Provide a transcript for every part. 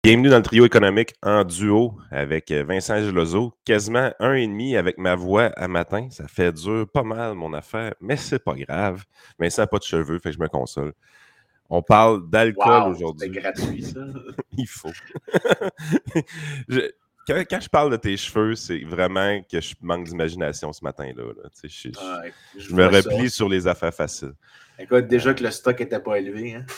Bienvenue dans le trio économique en duo avec Vincent Gelozo. Quasiment 1,5 avec ma voix à matin. Ça fait dur pas mal mon affaire, mais c'est pas grave. Vincent n'a pas de cheveux, fait que je me console. On parle d'alcool Wow, c'était aujourd'hui. gratuit, ça. Il faut. Quand je parle de tes cheveux, c'est vraiment que je manque d'imagination ce matin-là. Là. Je me vois ça. replie sur les affaires faciles. Écoute, déjà que le stock n'était pas élevé. Hein?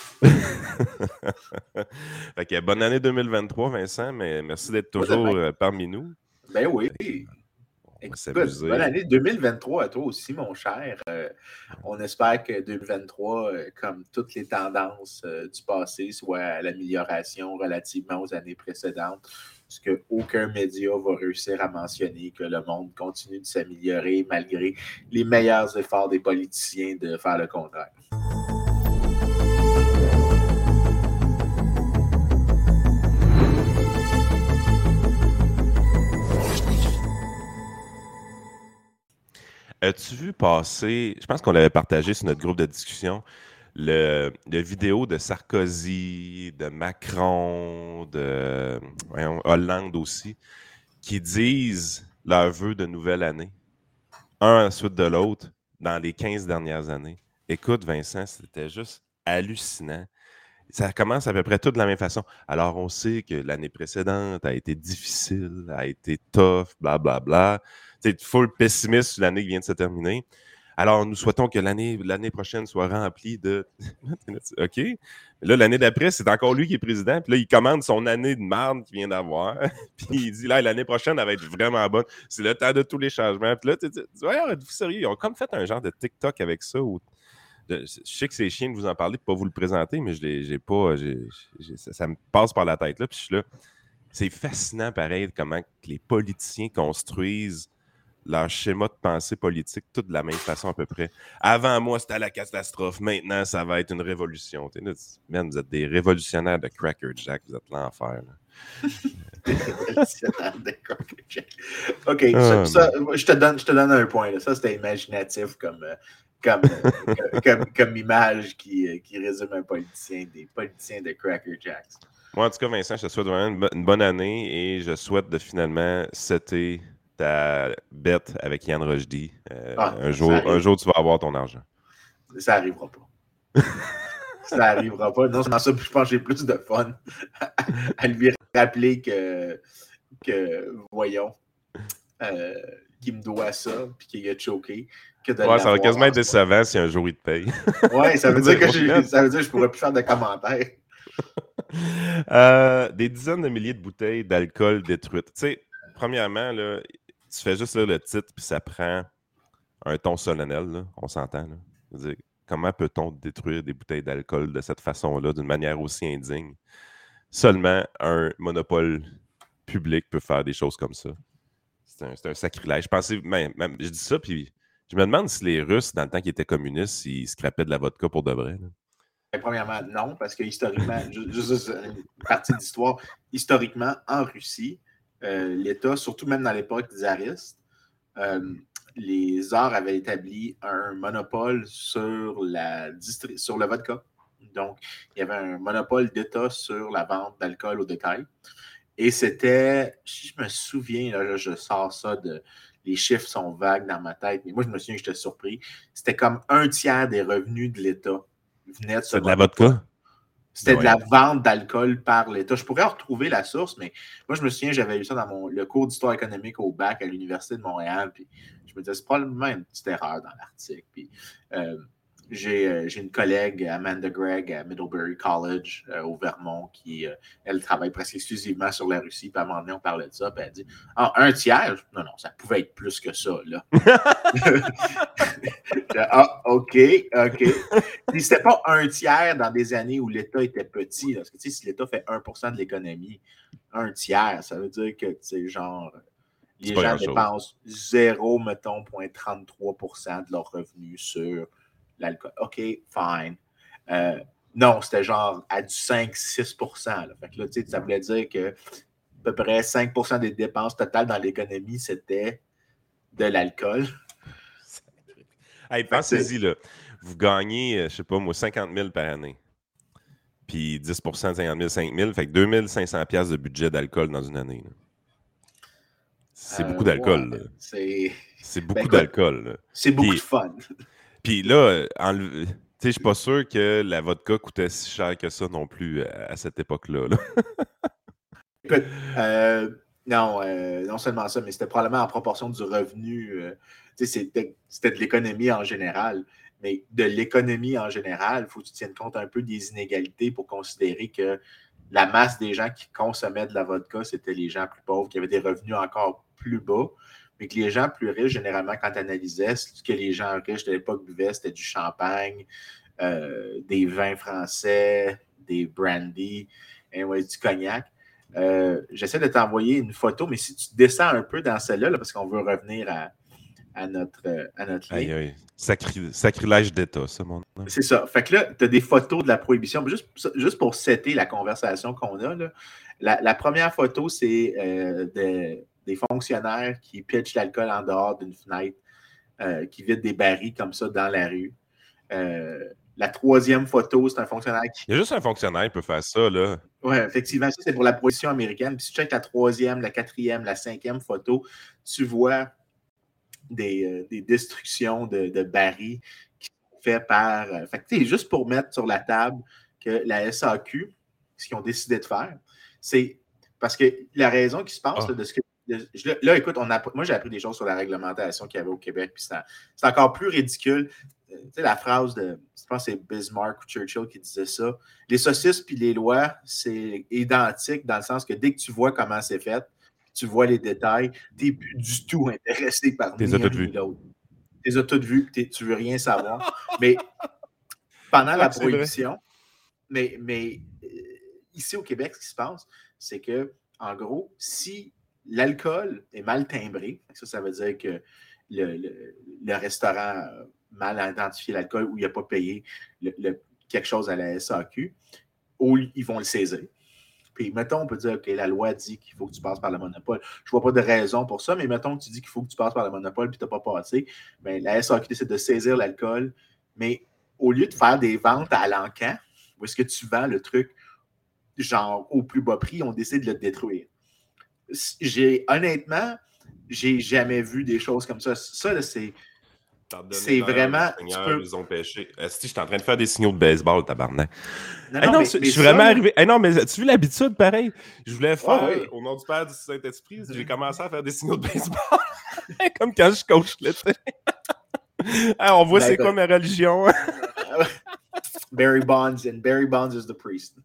Fait que bonne année 2023, Vincent, mais merci d'être toujours parmi nous. Ben oui. On va Écoute, s'amuser. bonne année 2023 à toi aussi, mon cher. On espère que 2023, comme toutes les tendances du passé, soit à l'amélioration relativement aux années précédentes. Parce qu'aucun média va réussir à mentionner que le monde continue de s'améliorer malgré les meilleurs efforts des politiciens de faire le contraire. As-tu vu passer, je pense qu'on l'avait partagé sur notre groupe de discussion, le vidéo de Sarkozy, de Macron, de Hollande aussi, qui disent leurs vœux de nouvelle année, un ensuite de l'autre, dans les 15 dernières années. Écoute, Vincent, c'était juste hallucinant. Ça commence à peu près tout de la même façon. Alors, on sait que l'année précédente a été difficile, a été tough, blablabla. Tu sais, full pessimiste sur l'année qui vient de se terminer. Alors, nous souhaitons que l'année prochaine soit remplie de... OK. Là, l'année d'après, c'est encore lui qui est président. Puis là, il commande son année de marde qu'il vient d'avoir. Puis il dit, là, l'année prochaine, elle va être vraiment bonne. C'est le temps de tous les changements. Puis là, tu dis, ouais, êtes-vous sérieux? Ils ont comme fait un genre de TikTok avec ça où je sais que c'est chiant de vous en parler, de ne pas vous le présenter, mais ça me passe par la tête là, puis je suis là. C'est fascinant, pareil, comment les politiciens construisent leur schéma de pensée politique tout de la même façon à peu près. Avant moi, c'était la catastrophe. Maintenant, ça va être une révolution. Man, vous êtes des révolutionnaires de Cracker Jack. Vous êtes l'enfer. Des révolutionnaires de Cracker Jack. OK, je te donne un point. Là. Ça, c'était imaginatif comme image qui résume un politicien, des politiciens de Cracker Jacks. Moi, en tout cas, Vincent, je te souhaite vraiment une bonne année et je souhaite de finalement setter ta bête avec Yann Rochdy. Un jour, tu vas avoir ton argent. Ça n'arrivera pas. Ça n'arrivera pas. Non, c'est dans ça, je pense que j'ai plus de fun à lui rappeler que voyons, qu'il me doit ça puis qu'il a choqué. Ouais, ça va quasiment être décevant si un jour il te paye. Ouais, ça veut dire que je pourrais plus faire de commentaires. Des dizaines de milliers de bouteilles d'alcool détruites. Tu sais, premièrement, là, tu fais juste là, le titre, puis ça prend un ton solennel, là, on s'entend. Là. Je veux dire, comment peut-on détruire des bouteilles d'alcool de cette façon-là, d'une manière aussi indigne? Seulement un monopole public peut faire des choses comme ça. C'est un sacrilège. Je dis ça, puis je me demande si les Russes, dans le temps qu'ils étaient communistes, ils scrapaient de la vodka pour de vrai. Là. Premièrement, non, parce que historiquement, juste une partie d'histoire, historiquement, en Russie, l'État, surtout même dans l'époque tsariste, les tsars avaient établi un monopole sur le vodka. Donc, il y avait un monopole d'État sur la vente d'alcool au détail. Et c'était, si je me souviens, là, je sors ça les chiffres sont vagues dans ma tête, mais moi, je me souviens que j'étais surpris. C'était comme 1/3 des revenus de l'État venait de ce de la vodka? C'était de la vente d'alcool par l'État. Je pourrais retrouver la source, mais moi, je me souviens, j'avais lu ça dans le cours d'histoire économique au bac à l'Université de Montréal. Puis je me disais, c'est probablement une petite erreur dans l'article. Puis j'ai une collègue, Amanda Gregg, à Middlebury College, au Vermont, qui, elle travaille presque exclusivement sur la Russie. Puis à un moment donné, on parlait de ça. Puis elle dit, 1/3? Non, ça pouvait être plus que ça, là. OK. Puis c'était pas 1/3 dans des années où l'État était petit. Là. Parce que tu sais, si l'État fait 1% de l'économie, 1/3, ça veut dire que, tu sais, genre, les gens dépensent 0,33% de leurs revenus sur l'alcool. OK, fine. Non, c'était genre à du 5-6%. Là. Fait que là, tu sais, ça voulait dire que à peu près 5% des dépenses totales dans l'économie, c'était de l'alcool. Hey, pensez-y, là. Vous gagnez, je sais pas moi, 50 000 par année. Puis 10 de 50 000, 5 000. Fait que 2500 piastres de budget d'alcool dans une année. Là. C'est beaucoup d'alcool. Ouais, là. C'est beaucoup écoute, d'alcool. Là. C'est beaucoup de fun. Puis là, je suis pas sûr que la vodka coûtait si cher que ça non plus à cette époque-là. Là. Écoute, non seulement ça, mais c'était probablement en proportion du revenu. C'était de l'économie en général. Mais de l'économie en général, il faut que tu tiennes compte un peu des inégalités pour considérer que la masse des gens qui consommaient de la vodka, c'était les gens plus pauvres, qui avaient des revenus encore plus bas, mais que les gens plus riches, généralement, quand tu analysais, ce que les gens riches de l'époque buvaient, c'était du champagne, des vins français, des brandy, du cognac. J'essaie de t'envoyer une photo, mais si tu descends un peu dans celle-là, là, parce qu'on veut revenir à notre Aïe, ligne. aïe. Sacrilège d'État, ça, mon nom. C'est ça. Fait que là, tu as des photos de la prohibition. Juste pour setter la conversation qu'on a, là, la première photo, c'est des fonctionnaires qui pitchent l'alcool en dehors d'une fenêtre, qui vident des barils comme ça dans la rue. La troisième photo, c'est un fonctionnaire qui... Il y a juste un fonctionnaire qui peut faire ça, là. Oui, effectivement, ça, c'est pour la prohibition américaine. Puis si tu checkes la troisième, la quatrième, la cinquième photo, tu vois des destructions de barils qui sont faits par... fait que, juste pour mettre sur la table que la SAQ, ce qu'ils ont décidé de faire, c'est parce que la raison qui se passe là, de ce que... Là, écoute, moi, j'ai appris des choses sur la réglementation qu'il y avait au Québec, puis c'est encore plus ridicule. Tu sais, la phrase de, je pense que c'est Bismarck ou Churchill qui disait ça, les saucisses puis les lois, c'est identique dans le sens que dès que tu vois comment c'est fait, tu vois les détails, tu n'es plus du tout intéressé par ni un ni l'autre. Tu les as toutes vues, tu ne veux rien savoir. Mais pendant la prohibition, mais ici au Québec, ce qui se passe, c'est que, en gros, si l'alcool est mal timbré, ça veut dire que le restaurant a mal identifié l'alcool ou il n'a pas payé quelque chose à la SAQ, ou ils vont le saisir. Puis, mettons, on peut dire, OK, la loi dit qu'il faut que tu passes par le monopole. Je ne vois pas de raison pour ça, mais mettons que tu dis qu'il faut que tu passes par le monopole puis tu n'as pas passé. Bien, la SAQ décide de saisir l'alcool, mais au lieu de faire des ventes à l'encan, où est-ce que tu vends le truc genre au plus bas prix, on décide de le détruire. Honnêtement, j'ai jamais vu des choses comme ça. Ça, là, c'est vraiment... Ils ont pêché. Est-ce que je suis en train de faire des signaux de baseball, tabarnak? Non, je suis vraiment arrivé. Non, mais as-tu vu l'habitude, pareil? Je voulais faire, au nom du Père, du Saint-Esprit, j'ai commencé à faire des signaux de baseball. Comme quand je coach, là, tu sais. On voit c'est quoi ma religion. Barry Bonds, and Barry Bonds is the priest.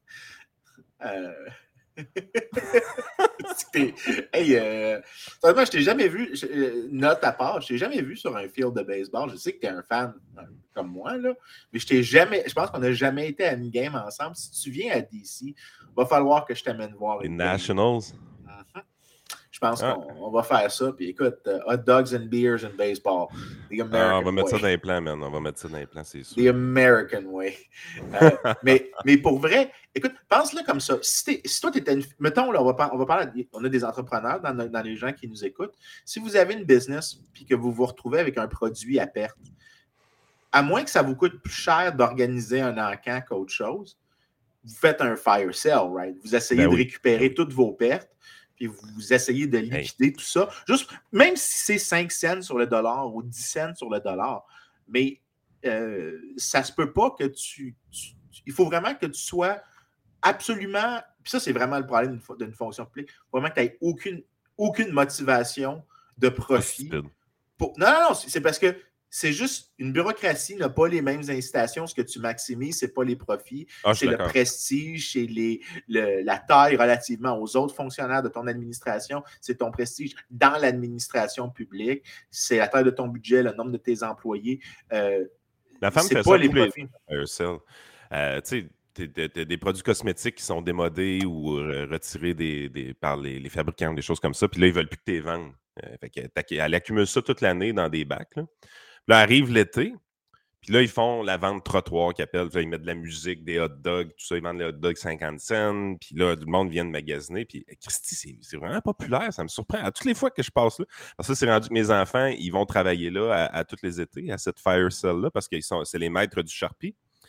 Honnêtement, je t'ai jamais vu, note à part, je t'ai jamais vu sur un field de baseball. Je sais que tu es un fan comme moi, là, mais je pense qu'on n'a jamais été à une game ensemble. Si tu viens à DC, il va falloir que je t'amène voir les Nationals. Je pense qu'on va faire ça. Puis écoute, hot dogs and beers and baseball. The American way. On va mettre ça dans les plans, man. On va mettre ça dans les plans, c'est sûr. The American way. Mais pour vrai, écoute, pense-le comme ça. Si toi, tu étais mettons, là, on va parler, on a des entrepreneurs dans les gens qui nous écoutent. Si vous avez une business puis que vous vous retrouvez avec un produit à perte, à moins que ça vous coûte plus cher d'organiser un encan qu'autre chose, vous faites un fire sale, right? Vous essayez de récupérer toutes vos pertes, puis vous essayez de liquider tout ça. Juste, même si c'est 5 cents sur le dollar ou 10 cents sur le dollar, mais ça se peut pas que il faut vraiment que tu sois absolument... Puis ça, c'est vraiment le problème d'une fonction publique. Vraiment que tu n'aies aucune motivation de profit. Non, c'est parce que c'est juste une bureaucratie n'a pas les mêmes incitations. Ce que tu maximises, ce n'est pas les profits, c'est le prestige, c'est la taille relativement aux autres fonctionnaires de ton administration, c'est ton prestige dans l'administration publique, c'est la taille de ton budget, le nombre de tes employés. La femme fait pas ça les profits. Tu sais, t'as des produits cosmétiques qui sont démodés ou retirés par les fabricants, des choses comme ça, puis là, ils veulent plus que tu les vendes. Elle accumule ça toute l'année dans des bacs. Là, arrive l'été, puis là, ils font la vente trottoir qu'ils appellent. Là, ils mettent de la musique, des hot dogs, tout ça. Ils vendent les hot dogs 50 cents. Puis là, tout le monde vient de magasiner. Puis Christy, c'est vraiment populaire. Ça me surprend. À toutes les fois que je passe là, parce que c'est rendu que mes enfants, ils vont travailler là à tous les étés, à cette fire sale-là, parce que c'est les maîtres du Sharpie.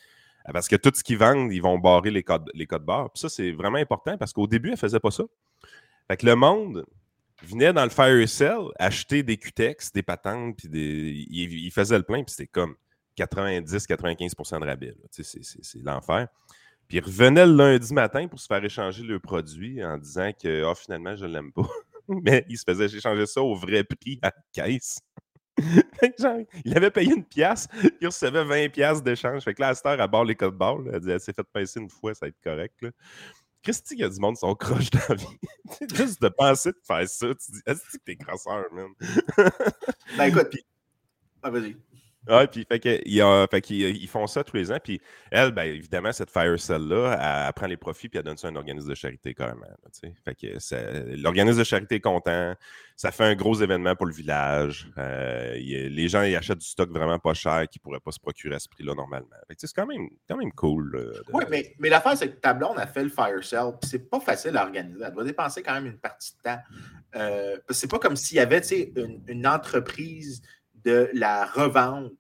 Parce que tout ce qu'ils vendent, ils vont barrer les codes barres. Puis ça, c'est vraiment important parce qu'au début, elle ne faisait pas ça. Fait que le monde venait dans le Fire Sale acheter des Cutex, des patentes, puis il faisait le plein, puis c'était comme 90-95% de rabais. C'est l'enfer. Puis ils revenaient le lundi matin pour se faire échanger le produit en disant que finalement, je ne l'aime pas. Mais ils se faisaient échanger ça au vrai prix à la caisse. Genre, il avait payé 1$, il recevait 20$ d'échange. Fait que là, à cette heure, elle barre les codes barres. Elle dit, elle s'est fait pincer une fois, ça va être correct. Là. Christy, il y a du monde qui sont croches dans la vie. Juste de penser de faire ça, tu dis, est-ce que t'es crosseur, man? Ben écoute, puis... Ah, vas-y. Ouais, puis ils font ça tous les ans. Puis elle, ben évidemment, cette Fire Cell-là, elle prend les profits puis elle donne ça à un organisme de charité carrément. Là, fait que l'organisme de charité est content. Ça fait un gros événement pour le village. Les gens ils achètent du stock vraiment pas cher qu'ils ne pourraient pas se procurer à ce prix-là normalement. Fait que, c'est quand même cool. Oui, mais l'affaire, c'est que ta blonde a fait le Fire Sale. C'est pas facile à organiser. Elle doit dépenser quand même une partie de temps. Parce que c'est pas comme s'il y avait une entreprise de la revente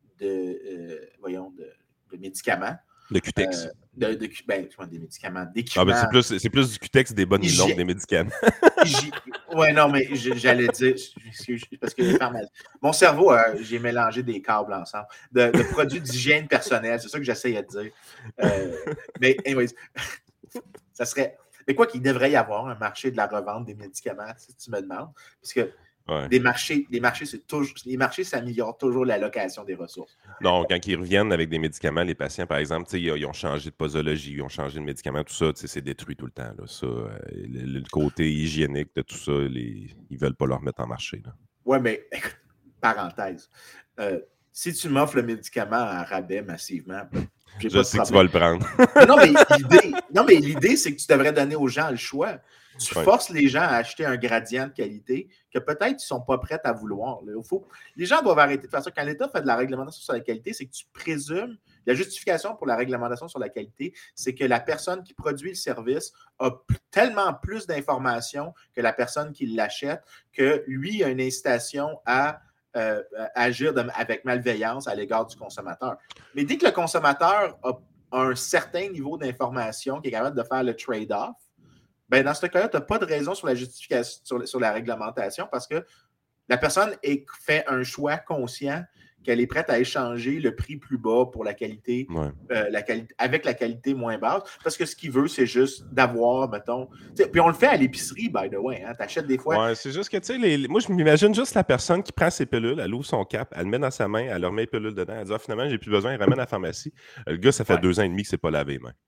de médicaments. De Cutex. Des médicaments, d'équipements. C'est plus du Cutex, des bonnes longues, des médicaments. Oui, non, mais j'allais dire, parce que mon cerveau, j'ai mélangé des câbles ensemble, de produits d'hygiène personnelle, c'est ça que j'essayais de dire. Mais, anyways, ça serait... Mais quoi qu'il devrait y avoir un marché de la revente des médicaments, si tu me demandes, parce que les marchés s'améliorent toujours l'allocation des ressources. Non, quand ils reviennent avec des médicaments, les patients, par exemple, ils ont changé de posologie, ils ont changé de médicaments, tout ça, c'est détruit tout le temps. Là, ça, le côté hygiénique de tout ça, ils ne veulent pas le remettre en marché. Oui, mais écoute, parenthèse, si tu m'offres le médicament à rabais massivement, je sais que tu vas le prendre. non, mais l'idée, c'est que tu devrais donner aux gens le choix. Tu forces les gens à acheter un gradient de qualité que peut-être ils ne sont pas prêts à vouloir. Là. Les gens doivent arrêter de faire ça. Quand l'État fait de la réglementation sur la qualité, c'est que tu présumes, la justification pour la réglementation sur la qualité, c'est que la personne qui produit le service a tellement plus d'informations que la personne qui l'achète, que lui a une incitation à agir avec malveillance à l'égard du consommateur. Mais dès que le consommateur a un certain niveau d'information qui est capable de faire le trade-off, ben dans ce cas-là, tu n'as pas de raison sur la justification, sur la réglementation parce que la personne fait un choix conscient qu'elle est prête à échanger le prix plus bas pour la qualité, avec la qualité moins basse. Parce que ce qu'il veut, c'est juste d'avoir, mettons... Puis on le fait à l'épicerie, by the way. Hein, tu achètes des fois... Ouais, c'est juste que, tu sais, moi, je m'imagine juste la personne qui prend ses pilules, elle ouvre son cap, elle le met dans sa main, elle leur met les pilules dedans, elle dit « finalement, j'ai plus besoin », elle ramène à la pharmacie. Le gars, ça fait 2 ans et demi qu'il ne s'est pas lavé les mains.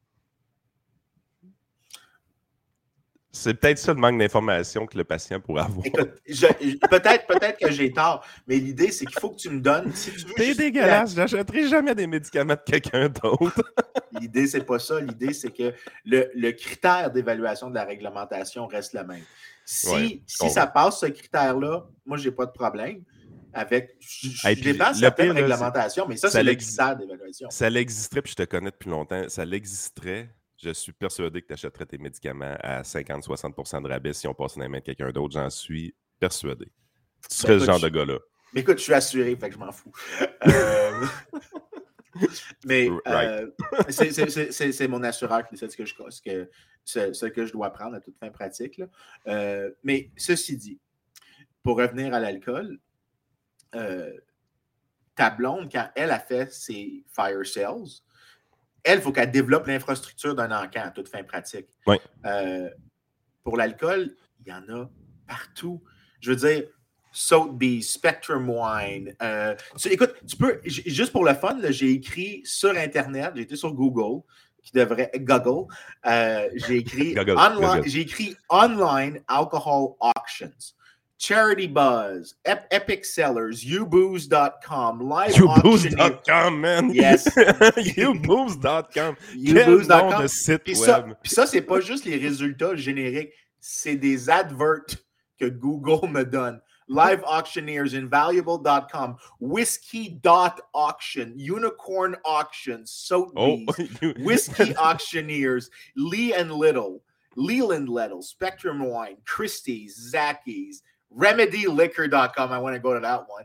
C'est peut-être ça le manque d'information que le patient pourrait avoir. Écoute, peut-être que j'ai tort, mais l'idée, c'est qu'il faut que tu me donnes... Si tu veux t'es dégueulasse, j'achèterai jamais des médicaments de quelqu'un d'autre. L'idée, c'est pas ça. L'idée, c'est que le critère d'évaluation de la réglementation reste le même. Si ça passe ce critère-là, moi, j'ai pas de problème avec... Je dépasse certaines réglementations, mais ça c'est le critère d'évaluation. Ça l'existerait, puis je te connais depuis longtemps, ça l'existerait. Je suis persuadé que tu achèterais tes médicaments à 50-60% de rabais si on passait dans les mains de quelqu'un d'autre. J'en suis persuadé. Tu serais ce genre de gars-là. Mais écoute, je suis assuré, fait que je m'en fous. Mais c'est mon assureur qui décide ce que je dois prendre à toute fin pratique. Là. Mais ceci dit, pour revenir à l'alcool, ta blonde, quand elle a fait ses fire sales, elle, il faut qu'elle développe l'infrastructure d'un encan à toute fin pratique. Oui. Pour l'alcool, il y en a partout. Je veux dire, Sotheby's, Spectrum Wine. Écoute, tu peux, juste pour le fun, là, j'ai écrit sur Internet, j'ai été sur Google, j'ai écrit Online Alcohol Auctions. Charity Buzz, Epic Sellers, YouBooze.com, Live YouBooze.com, man! Yes! YouBooze.com! YouBooze.com! de site puis web! Ça, c'est pas juste les résultats génériques, c'est des adverts que Google me donne. Live Auctioneers, Invaluable.com, Whiskey.auction, Unicorn Auctions, Sotheby's, Whiskey Auctioneers, Leland Little, Spectrum Wine, Christie's, Zacky's, RemedyLiquor.com, I want to go to that one.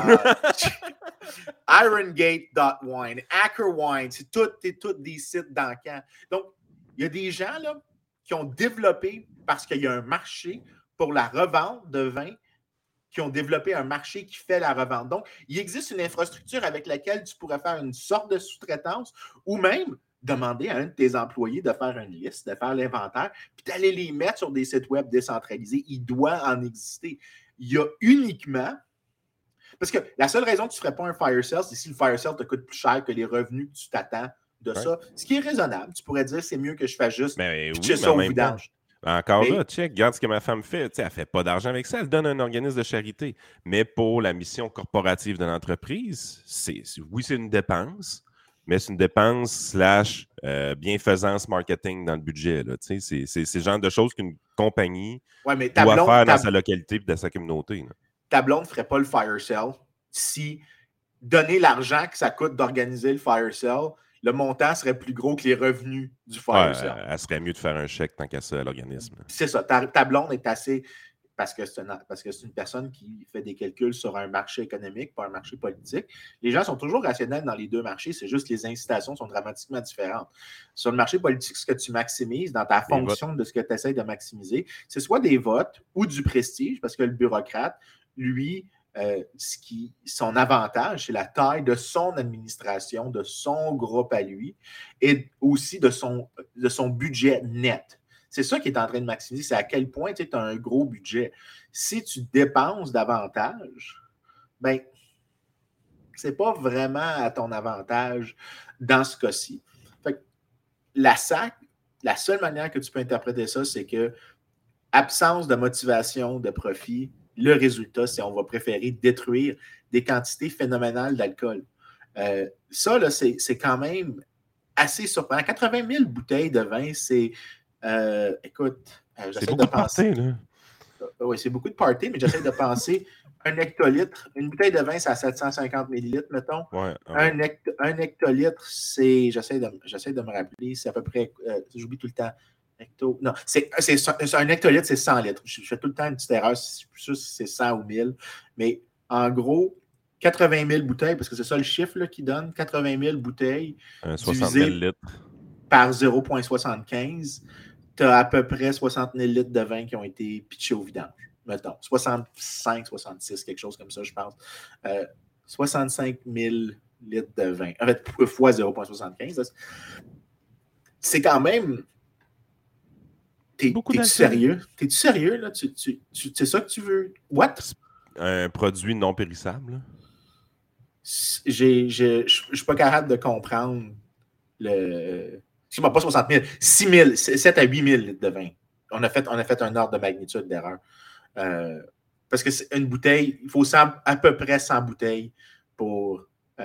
Irongate.wine, AckerWine, c'est tous des sites d'encan. Donc, il y a des gens là, qui ont développé, parce qu'il y a un marché pour la revente de vin, qui ont développé un marché qui fait la revente. Donc, il existe une infrastructure avec laquelle tu pourrais faire une sorte de sous-traitance ou même demander à un de tes employés de faire une liste, de faire l'inventaire, puis d'aller les mettre sur des sites web décentralisés. Il doit en exister. Il y a uniquement... Parce que la seule raison que tu ne ferais pas un fire sale, c'est si le fire sale te coûte plus cher que les revenus que tu t'attends de ça. Ce qui est raisonnable. Tu pourrais dire, c'est mieux que je fasse juste pitcher ça au vidange. Encore là, check, regarde ce que ma femme fait. Elle ne fait pas d'argent avec ça, elle donne un organisme de charité. Mais pour la mission corporative de l'entreprise, oui, c'est une dépense, mais c'est une dépense / bienfaisance marketing dans le budget. Là, c'est le genre de choses qu'une compagnie doit faire dans sa localité et dans sa communauté. Là. Ta blonde ne ferait pas le fire sale si donner l'argent que ça coûte d'organiser le fire sale, le montant serait plus gros que les revenus du fire sale. Elle serait mieux de faire un chèque tant qu'à ça à l'organisme. C'est ça. Ta blonde est assez... Parce que c'est une personne qui fait des calculs sur un marché économique, pas un marché politique. Les gens sont toujours rationnels dans les deux marchés, c'est juste que les incitations sont dramatiquement différentes. Sur le marché politique, ce que tu maximises dans ta fonction de ce que tu essaies de maximiser, c'est soit des votes ou du prestige, parce que le bureaucrate, lui, son avantage, c'est la taille de son administration, de son groupe à lui, et aussi de son budget net. C'est ça qui est en train de maximiser, c'est à quel point tu as un gros budget. Si tu dépenses davantage, ben, c'est pas vraiment à ton avantage dans ce cas-ci. Fait que la SAC, la seule manière que tu peux interpréter ça, c'est que absence de motivation, de profit, le résultat, c'est qu'on va préférer détruire des quantités phénoménales d'alcool. Ça, là, c'est quand même assez surprenant. 80 000 bouteilles de vin, c'est... écoute, j'essaie de penser. Oui, c'est beaucoup de party, mais j'essaie de penser. Un hectolitre, une bouteille de vin, c'est à 750 millilitres, mettons. Ouais. Un hectolitre, c'est... J'essaie de me rappeler, c'est à peu près... j'oublie tout le temps. Non, un hectolitre, c'est 100 litres. Je fais tout le temps une petite erreur, je suis plus sûr si c'est 100 ou 1000. Mais en gros, 80 000 bouteilles, parce que c'est ça le chiffre qui donne, 80 000 bouteilles 60 000 litres. Par 0,75, tu as à peu près 60 000 litres de vin qui ont été pitchés au vidange. Mettons, 65, 66, quelque chose comme ça, je pense. 65 000 litres de vin. En fait, fois 0,75. C'est quand même... T'es-tu sérieux? T'es-tu sérieux, là? C'est ça que tu veux? What? Un produit non périssable? Je suis pas capable de comprendre le... Excuse-moi, pas 60 000. 6 000, 7 à 8 000 litres de vin. On a fait un ordre de magnitude d'erreur. Parce que c'est une bouteille, il faut à peu près 100 bouteilles pour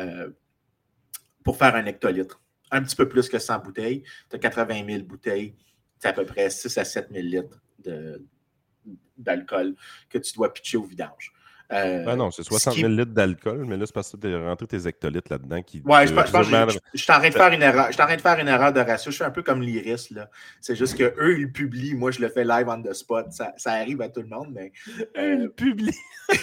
faire un hectolitre. Un petit peu plus que 100 bouteilles. Tu as 80 000 bouteilles. C'est à peu près 6 à 7 000 litres d'alcool que tu dois pitcher au vidange. Non, c'est 60 000 litres d'alcool, mais là, c'est parce que tu as rentré tes hectolitres là-dedans. Ouais, je pense que je suis en train de faire une erreur. Je suis en train de faire une erreur de ratio. Je suis un peu comme l'Iris, là. C'est juste qu'eux, ils le publient. Moi, je le fais live on the spot. Ça arrive à tout le monde, mais... Ils le publient.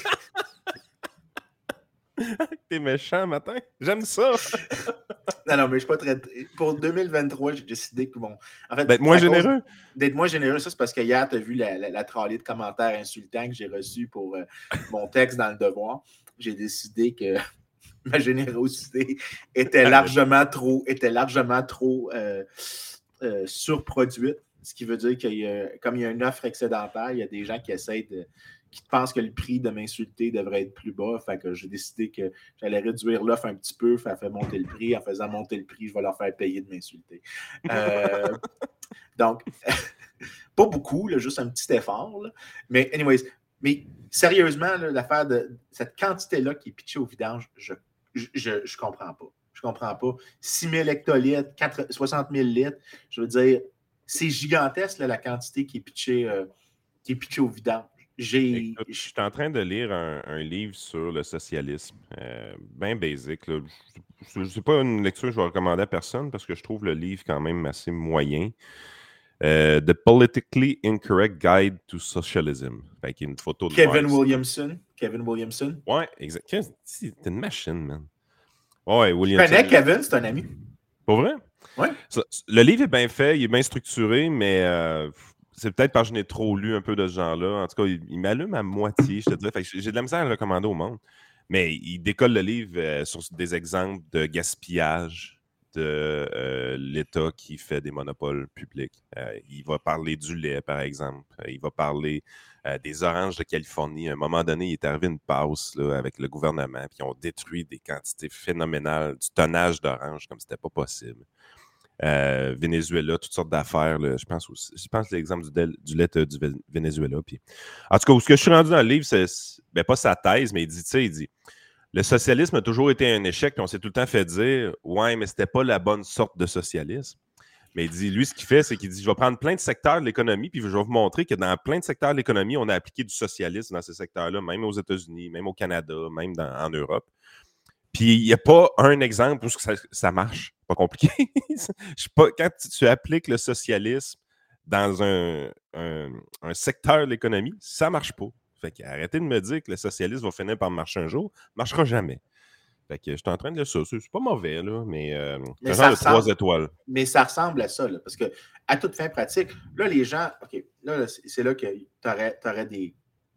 T'es méchant, matin. J'aime ça. Non, mais je suis pas très... Pour 2023, j'ai décidé que, bon... En fait, d'être moins généreux. D'être moins généreux, ça, c'est parce que hier, tu as vu la tralée de commentaires insultants que j'ai reçus pour mon texte dans Le Devoir. J'ai décidé que ma générosité était largement trop surproduite. Ce qui veut dire comme il y a une offre excédentaire, il y a des gens qui qui pensent que le prix de m'insulter devrait être plus bas. Fait que j'ai décidé que j'allais réduire l'offre un petit peu, faire monter le prix. En faisant monter le prix, je vais leur faire payer de m'insulter. Donc, pas beaucoup, là, juste un petit effort. Là. Mais anyways, sérieusement, là, l'affaire de cette quantité-là qui est pitchée au vidange, je comprends pas. Je comprends pas. 6 000 hectolitres, 60 000 litres, je veux dire, c'est gigantesque là, la quantité qui est pitchée au vidange. Je suis en train de lire un livre sur le socialisme, bien basique. Ce n'est pas une lecture que je vais recommander à personne parce que je trouve le livre quand même assez moyen. The Politically Incorrect Guide to Socialism. Fait qu'il y a une photo de Kevin Marx. Williamson. Kevin Williamson. Ouais, exact. T'es une machine, man. Ouais, Je Williamson. connais Kevin, c'est un ami. Pas vrai? Ouais. Le livre est bien fait, il est bien structuré, mais c'est peut-être parce que je n'ai trop lu un peu de ce genre-là. En tout cas, il m'allume à moitié, je te dirais. Fait que j'ai de la misère à le recommander au monde. Mais il décolle le livre sur des exemples de gaspillage de l'État qui fait des monopoles publics. Il va parler du lait, par exemple. Il va parler des oranges de Californie. À un moment donné, il est arrivé une passe là, avec le gouvernement, puis ils ont détruit des quantités phénoménales du tonnage d'oranges comme c'était pas possible. Venezuela, toutes sortes d'affaires. Là, je pense l'exemple du lait du Venezuela. Puis, en tout cas, où ce que je suis rendu dans le livre, c'est ben, pas sa thèse, mais il dit le socialisme a toujours été un échec, puis on s'est tout le temps fait dire ouais, mais c'était pas la bonne sorte de socialisme. Mais il dit, lui, ce qu'il fait, c'est qu'il dit je vais prendre plein de secteurs de l'économie, puis je vais vous montrer que dans plein de secteurs de l'économie, on a appliqué du socialisme dans ces secteurs-là, même aux États-Unis, même au Canada, même en Europe. Puis il n'y a pas un exemple où ça marche. Pas compliqué. Quand tu appliques le socialisme dans un secteur de l'économie, ça ne marche pas. Fait que arrêtez de me dire que le socialisme va finir par marcher un jour. Ça ne marchera jamais. Fait que je suis en train de le ça. C'est pas mauvais, là, mais c'est un genre de 3 étoiles. Mais ça ressemble à ça, là, parce que à toute fin pratique, là, les gens, OK, là, c'est là que tu aurais des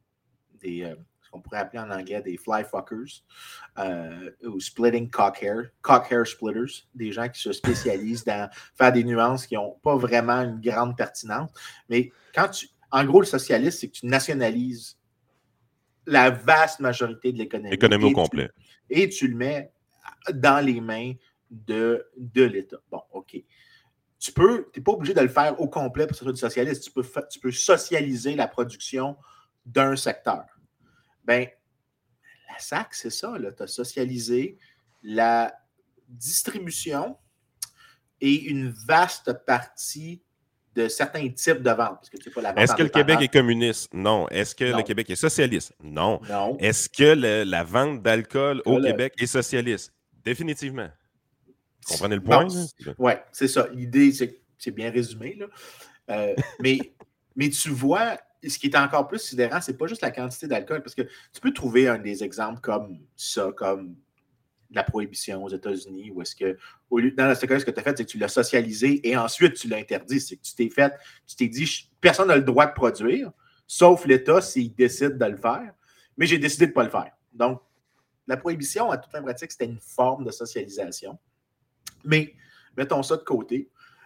ce qu'on pourrait appeler en anglais des fly fuckers ou splitting cock hair splitters, des gens qui se spécialisent dans faire des nuances qui n'ont pas vraiment une grande pertinence. Mais en gros, le socialisme, c'est que tu nationalises la vaste majorité de l'économie. L'économie au complet. Et tu le mets dans les mains de l'État. Bon, OK. Tu n'es pas obligé de le faire au complet pour que ce soit du socialisme. Tu peux socialiser la production d'un secteur. Ben, la SAC, c'est ça. Tu as socialisé la distribution et une vaste partie de certains types de ventes. Parce que tu sais pas la vente. Est-ce que le Québec est communiste? Non. Est-ce que le Québec est socialiste? Non. Est-ce que la vente d'alcool au Québec est socialiste? Définitivement. Vous comprenez le point? Oui, c'est ça. L'idée, c'est bien résumé. Là. Mais tu vois, ce qui est encore plus sidérant, c'est pas juste la quantité d'alcool, parce que tu peux trouver des exemples comme ça, comme la prohibition aux États-Unis, où est-ce que, dans ce cas, ce que tu as fait, c'est que tu l'as socialisé et ensuite tu l'as interdit. C'est que tu t'es dit, personne n'a le droit de produire, sauf l'État s'il décide de le faire, mais j'ai décidé de ne pas le faire. Donc, la prohibition, à toute fin pratique, c'était une forme de socialisation. Mais, mettons ça de côté.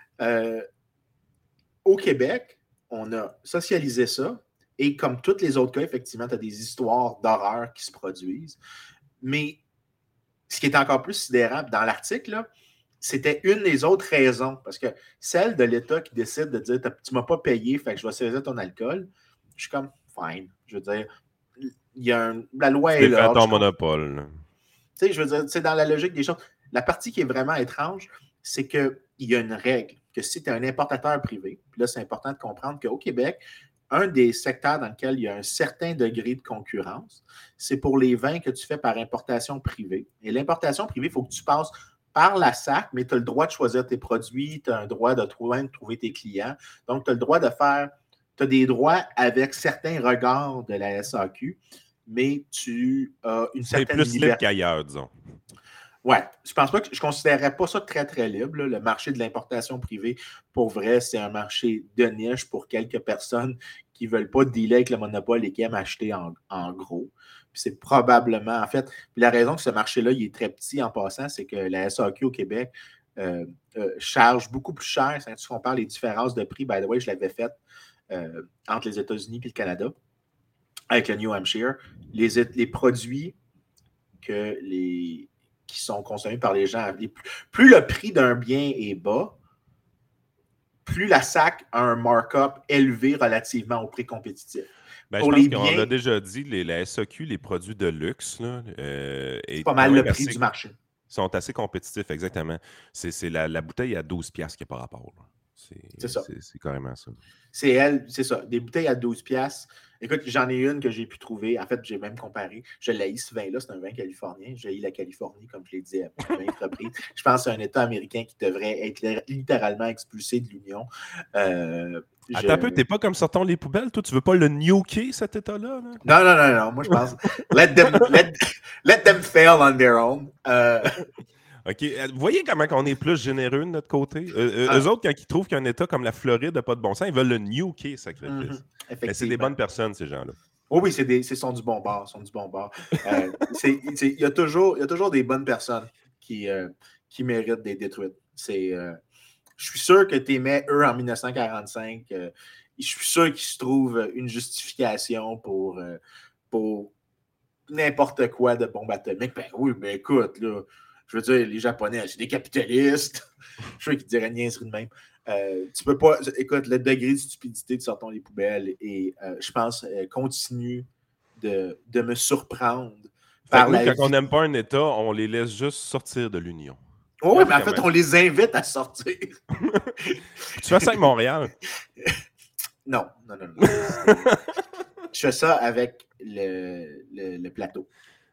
Au Québec, on a socialisé ça, et comme tous les autres cas, effectivement, tu as des histoires d'horreur qui se produisent. Mais ce qui est encore plus sidérant dans l'article, là, c'était une des autres raisons, parce que celle de l'État qui décide de dire tu ne m'as pas payé, fait que je vais saisir ton alcool, je suis comme fine. Je veux dire, la loi est là. C'est fait ton monopole. Tu sais, je veux dire, c'est dans la logique des choses. La partie qui est vraiment étrange, c'est qu'il y a une règle, que si tu es un importateur privé, puis là, c'est important de comprendre qu'au Québec, un des secteurs dans lequel il y a un certain degré de concurrence, c'est pour les vins que tu fais par importation privée. Et l'importation privée, il faut que tu passes par la SAC, mais tu as le droit de choisir tes produits, tu as un droit de trouver tes clients. Donc, tu as le droit de faire, tu as des droits avec certains regards de la SAQ, mais tu as une certaine liberté. C'est plus libre qu'ailleurs, disons. Ouais, je ne considérerais pas ça très, très libre. Là. Le marché de l'importation privée, pour vrai, c'est un marché de niche pour quelques personnes qui ne veulent pas dealer avec le monopole et qui aiment acheter en gros. Puis c'est probablement, en fait, la raison que ce marché-là, il est très petit en passant, c'est que la SAQ au Québec charge beaucoup plus cher. Si tu compares les différences de prix, by the way, je l'avais fait entre les États-Unis et le Canada avec le New Hampshire. Les produits qui sont consommés par les gens. Plus le prix d'un bien est bas, plus la SAC a un markup élevé relativement au prix compétitif. Ben, je pense qu'on l'a déjà dit, la SAQ, les produits de luxe, c'est pas mal le prix du marché. Sont assez compétitifs, exactement. C'est la bouteille à 12$ qui est par rapport. Là. C'est ça. C'est carrément ça. C'est ça. Des bouteilles à 12$. Écoute, j'en ai une que j'ai pu trouver. En fait, j'ai même comparé. Je l'ai ce vin-là, c'est un vin californien. J'ai la Californie, comme je l'ai dit à maintes reprises. Je pense que c'est un État américain qui devrait être littéralement expulsé de l'Union. Attends un peu, t'es pas comme sortons les poubelles, toi, tu veux pas le nuker, cet État-là? Là? Non. Moi, je pense let them fail on their own. OK. Vous voyez comment on est plus généreux de notre côté? Eux autres, quand ils trouvent qu'un État comme la Floride n'a pas de bon sens, ils veulent le nuker, sacrifice. Mais c'est des bonnes personnes, ces gens-là. Oh oui, c'est sont du bon bord. Il y a toujours des bonnes personnes qui méritent d'être détruites. Je suis sûr que tu aimais eux en 1945. Je suis sûr qu'il se trouve une justification pour n'importe quoi de bombe atomique. Ben oui, mais écoute, là, je veux dire, les Japonais, c'est des capitalistes. Je suis sûr qu'ils diraient niaiserie de même. Tu peux pas. Écoute, le degré de stupidité de sortons les poubelles et je pense continue de me surprendre. Par nous, quand on n'aime pas un État, on les laisse juste sortir de l'Union. Oui, mais en fait, on les invite à sortir. Tu fais ça avec Montréal? Non. Je fais ça avec le plateau.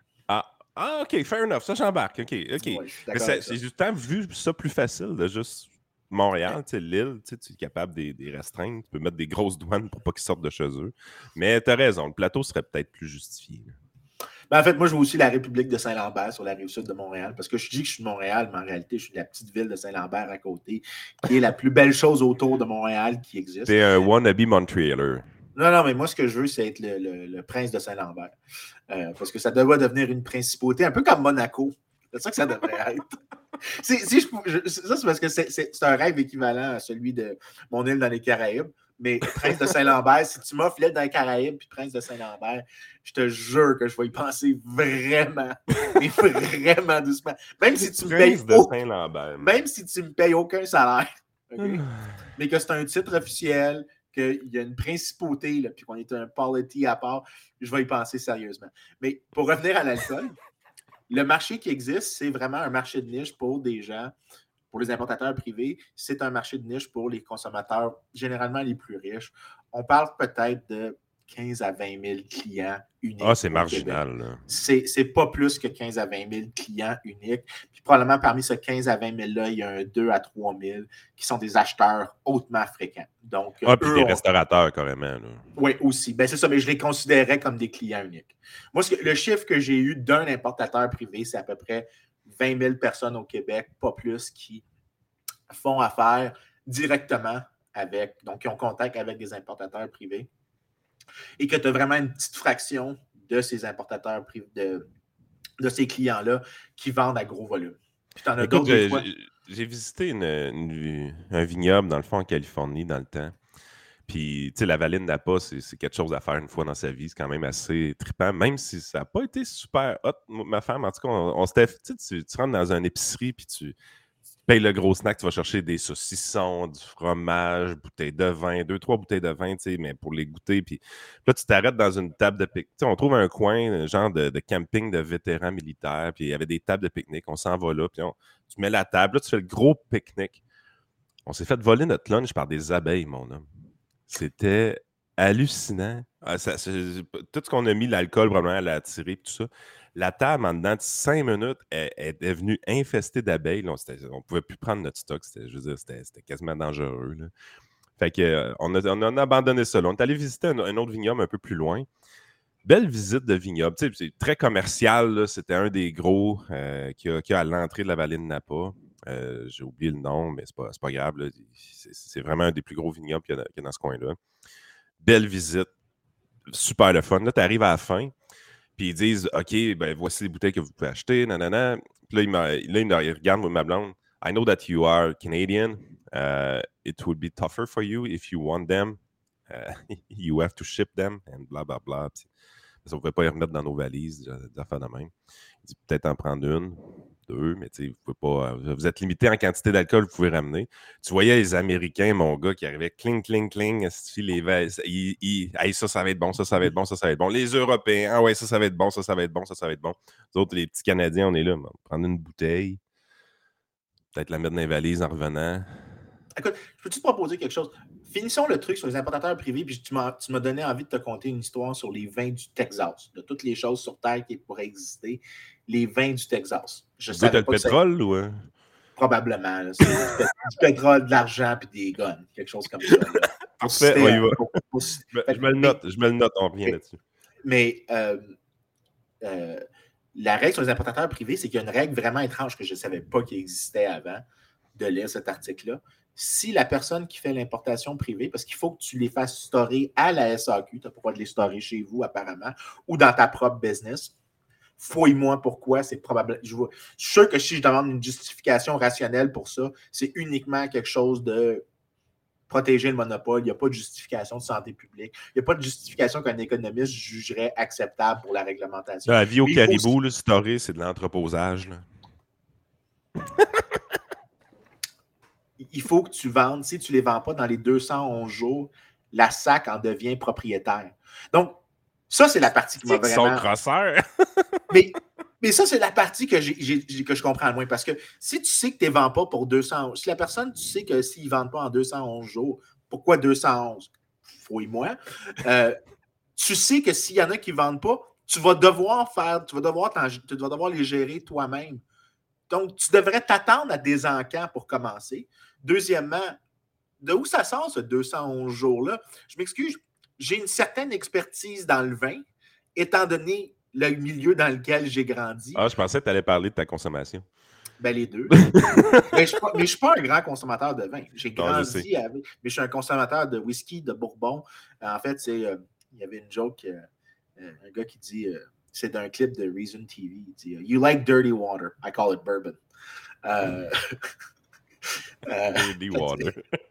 Ah, OK, fair enough. Ça, j'embarque. OK. Ouais, mais j'ai du temps vu ça plus facile de juste Montréal, l'île, tu es capable de les restreindre. Tu peux mettre des grosses douanes pour pas qu'ils sortent de chez eux. Mais tu as raison, le plateau serait peut-être plus justifié. Ben, en fait, moi, je vois aussi la République de Saint-Lambert sur la rive sud de Montréal, parce que je dis que je suis de Montréal, mais en réalité, je suis de la petite ville de Saint-Lambert à côté, qui est la plus belle chose autour de Montréal qui existe. T'es un wannabe Montrealer. Non, mais moi, ce que je veux, c'est être le prince de Saint-Lambert. Parce que ça devrait devenir une principauté, un peu comme Monaco. C'est ça que ça devrait être. Ça, c'est parce que c'est un rêve équivalent à celui de mon île dans les Caraïbes. Mais Prince de Saint-Lambert, si tu m'offres l'île dans les Caraïbes puis Prince de Saint-Lambert, je te jure que je vais y penser vraiment, mais vraiment doucement. Même si tu me payes même si tu me payes aucun salaire, okay? Mais que c'est un titre officiel, qu'il y a une principauté, là, puis qu'on est un polity à part, je vais y penser sérieusement. Mais pour revenir à l'alcool, le marché qui existe, c'est vraiment un marché de niche pour des gens, pour les importateurs privés. C'est un marché de niche pour les consommateurs, généralement les plus riches. On parle peut-être de 15 à 20 000 clients uniques. Ah, c'est marginal. Là. C'est pas plus que 15 à 20 000 clients uniques. Puis probablement parmi ces 15 à 20 000-là, il y a un 2 à 3 000 qui sont des acheteurs hautement fréquents. Donc, puis des restaurateurs, carrément. Là. Oui, aussi. Ben, c'est ça, mais je les considérais comme des clients uniques. Moi, le chiffre que j'ai eu d'un importateur privé, c'est à peu près 20 000 personnes au Québec, pas plus, qui font affaire directement avec, donc qui ont contact avec des importateurs privés, et que tu as vraiment une petite fraction de ces importateurs privés, de ces clients-là qui vendent à gros volume. Puis t'en as d'autres des fois. J'ai visité un vignoble, dans le fond, en Californie, dans le temps. Puis, tu sais, la vallée de Napa, c'est quelque chose à faire une fois dans sa vie. C'est quand même assez trippant, même si ça n'a pas été super hot. Ma femme, en tout cas, on s'était... Tu rentres dans une épicerie, puis tu payes le gros snack, tu vas chercher des saucissons, du fromage, bouteilles de vin, 2-3 bouteilles de vin, tu sais, mais pour les goûter. Puis là, tu t'arrêtes dans une table de pique-nique. On trouve un coin, un genre de camping de vétérans militaires, puis il y avait des tables de pique-nique. On s'en va là, puis tu mets la table, là, tu fais le gros pique-nique. On s'est fait voler notre lunch par des abeilles, mon homme. C'était hallucinant. Tout ce qu'on a mis, l'alcool, probablement, elle a attiré, tout ça. La table, en dedans de 5 minutes, est devenue infestée d'abeilles. On ne pouvait plus prendre notre stock. C'était quasiment dangereux. Là. Fait que, on a abandonné ça. Là. On est allé visiter un autre vignoble un peu plus loin. Belle visite de vignoble. Tu sais, c'est très commercial. Là. C'était un des gros qui a à l'entrée de la vallée de Napa. J'ai oublié le nom, mais c'est pas grave. Là. C'est vraiment un des plus gros vignobles qu'il y a dans ce coin-là. Belle visite. Super le fun. Là, tu arrives à la fin. Puis ils disent, OK, ben voici les bouteilles que vous pouvez acheter, nanana. Puis là, il regarde ma blonde. I know that you are Canadian. It would be tougher for you if you want them. You have to ship them, and bla, bla, bla. Puis, ça, on ne pouvait pas les remettre dans nos valises, des affaires de même. Il dit, peut-être en prendre une, 2, mais tu sais, vous pouvez pas. Vous êtes limité en quantité d'alcool que vous pouvez ramener. Tu voyais les Américains, mon gars, qui arrivaient cling, cling, cling, hey, ça va être bon, ça va être bon, ça va être bon. Les Européens, ah ouais, ça va être bon, ça va être bon, ça va être bon. Nous autres, les petits Canadiens, on est là, on va prendre une bouteille, peut-être la mettre dans les valises en revenant. Écoute, je peux-tu te proposer quelque chose? Finissons le truc sur les importateurs privés, puis tu m'as donné envie de te conter une histoire sur les vins du Texas, de toutes les choses sur Terre qui pourraient exister, les vins du Texas. Je Le gars, t'as savais le pas que ça pétrole ou... probablement. Là, c'est du pétrole, de l'argent, puis des guns, quelque chose comme ça. Là, Parfait, on y va. Fait Je me le note, on revient là-dessus. Mais la règle sur les importateurs privés, c'est qu'il y a une règle vraiment étrange que je ne savais pas qu'il existait avant de lire cet article-là. Si la personne qui fait l'importation privée, parce qu'il faut que tu les fasses storer à la SAQ, tu n'as pas le droit de les storer chez vous apparemment, ou dans ta propre business, fouille-moi pourquoi, c'est probable. Je suis sûr que si je demande une justification rationnelle pour ça, c'est uniquement quelque chose de protéger le monopole. Il n'y a pas de justification de santé publique. Il n'y a pas de justification qu'un économiste jugerait acceptable pour la réglementation. La vie au caribou, le storé, c'est de l'entreposage. Il faut que tu vendes. Si tu ne les vends pas dans les 211 jours, la SAC en devient propriétaire. Donc, ça, c'est la partie qui m'a vraiment... Son crosseur. mais ça, c'est la partie que je comprends le moins. Parce que si tu sais que tu ne les vends pas pour 211... Si la personne, tu sais que s'ils ne vendent pas en 211 jours, pourquoi 211? Fouille-moi. Tu sais que s'il y en a qui ne vendent pas, tu vas devoir les gérer toi-même. Donc, tu devrais t'attendre à des encans pour commencer. Deuxièmement, de où ça sort ce 211 jours-là? Je m'excuse, j'ai une certaine expertise dans le vin, étant donné le milieu dans lequel j'ai grandi. Ah, je pensais que tu allais parler de ta consommation. Ben, les deux. mais je ne suis pas un grand consommateur de vin. J'ai grandi avec... Mais je suis un consommateur de whisky, de bourbon. En fait, il y avait une joke, un gars qui dit... c'est d'un clip de Reason TV. Il dit You like dirty water. I call it bourbon. Dirty water.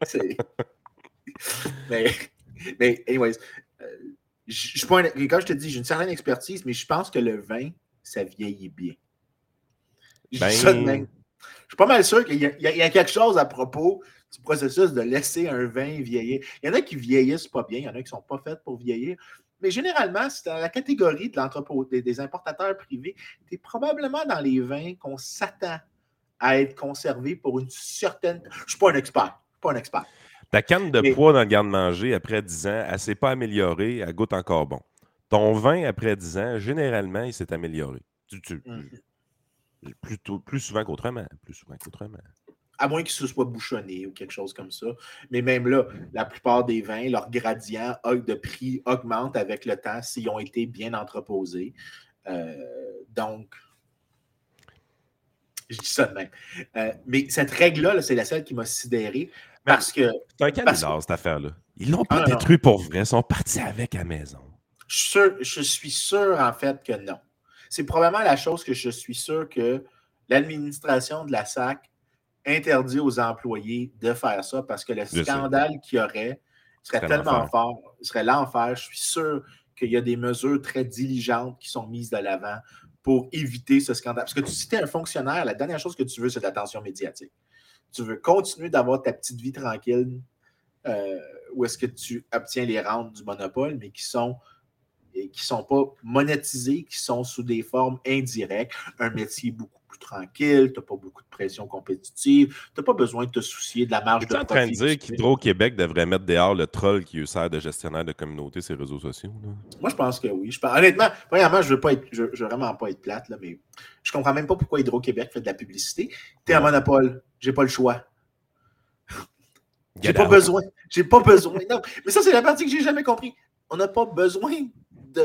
mais anyways, quand je te dis, j'ai une certaine expertise, mais je pense que le vin, ça vieillit bien. Je suis pas mal sûr qu'il y a quelque chose à propos du processus de laisser un vin vieillir. Il y en a qui vieillissent pas bien, il y en a qui sont pas faits pour vieillir. Mais généralement, c'est dans la catégorie de l'entrepôt des importateurs privés, tu es probablement dans les vins qu'on s'attend à être conservés pour une certaine... Je ne suis pas un expert. Ta canne de poids dans le garde-manger, après 10 ans, elle ne s'est pas améliorée, elle goûte encore bon. Ton vin, après 10 ans, généralement, il s'est amélioré. Plus souvent qu'autrement. À moins qu'il se soit bouchonné ou quelque chose comme ça. Mais même là, la plupart des vins, leur gradient de prix augmente avec le temps s'ils ont été bien entreposés. Donc, je dis ça de même. Mais cette règle-là, c'est la seule qui m'a sidéré. Parce que... C'est un canular, cette affaire-là. Ils l'ont pas détruit pour vrai. Ils sont partis avec à la maison. Je suis sûr, en fait, que non. C'est probablement la chose que je suis sûr que l'administration de la SAC interdit aux employés de faire ça parce que le scandale qu'il y aurait serait tellement fort, serait l'enfer. Je suis sûr qu'il y a des mesures très diligentes qui sont mises de l'avant pour éviter ce scandale. Parce que si tu es un fonctionnaire, la dernière chose que tu veux, c'est de l'attention médiatique. Tu veux continuer d'avoir ta petite vie tranquille où est-ce que tu obtiens les rentes du monopole, mais qui sont pas monétisés, qui sont sous des formes indirectes. Un métier beaucoup plus tranquille, tu n'as pas beaucoup de pression compétitive, tu n'as pas besoin de te soucier de la marge de profit. Tu es en train de dire qu'Hydro-Québec devrait mettre dehors le troll qui sert de gestionnaire de communauté sur les réseaux sociaux? Là? Moi, je pense que oui. Honnêtement, premièrement, je veux vraiment pas être plate, là, mais je comprends même pas pourquoi Hydro-Québec fait de la publicité. Tu es un monopole, j'ai pas le choix. J'ai pas besoin. Non, mais ça, c'est la partie que j'ai jamais compris. On n'a pas besoin de...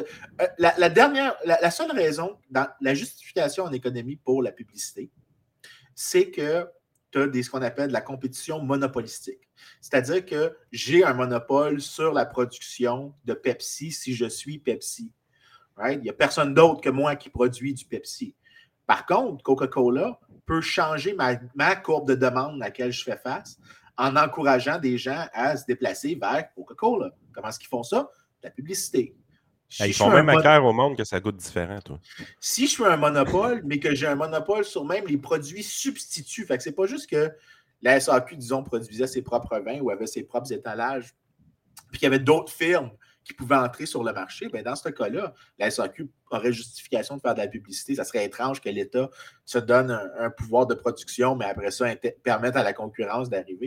La seule raison dans la justification en économie pour la publicité, c'est que tu as ce qu'on appelle de la compétition monopolistique. C'est-à-dire que j'ai un monopole sur la production de Pepsi si je suis Pepsi. Right? Il n'y a personne d'autre que moi qui produit du Pepsi. Par contre, Coca-Cola peut changer ma courbe de demande à laquelle je fais face en encourageant des gens à se déplacer vers Coca-Cola. Comment est-ce qu'ils font ça? La publicité. Ils font même à cœur au monde que ça goûte différent, toi. Si je suis un monopole, mais que j'ai un monopole sur même les produits substituts, fait que c'est pas juste que la SAQ, disons, produisait ses propres vins ou avait ses propres étalages, puis qu'il y avait d'autres firmes qui pouvaient entrer sur le marché, bien, dans ce cas-là, la SAQ aurait justification de faire de la publicité. Ça serait étrange que l'État se donne un pouvoir de production, mais après ça, permette à la concurrence d'arriver.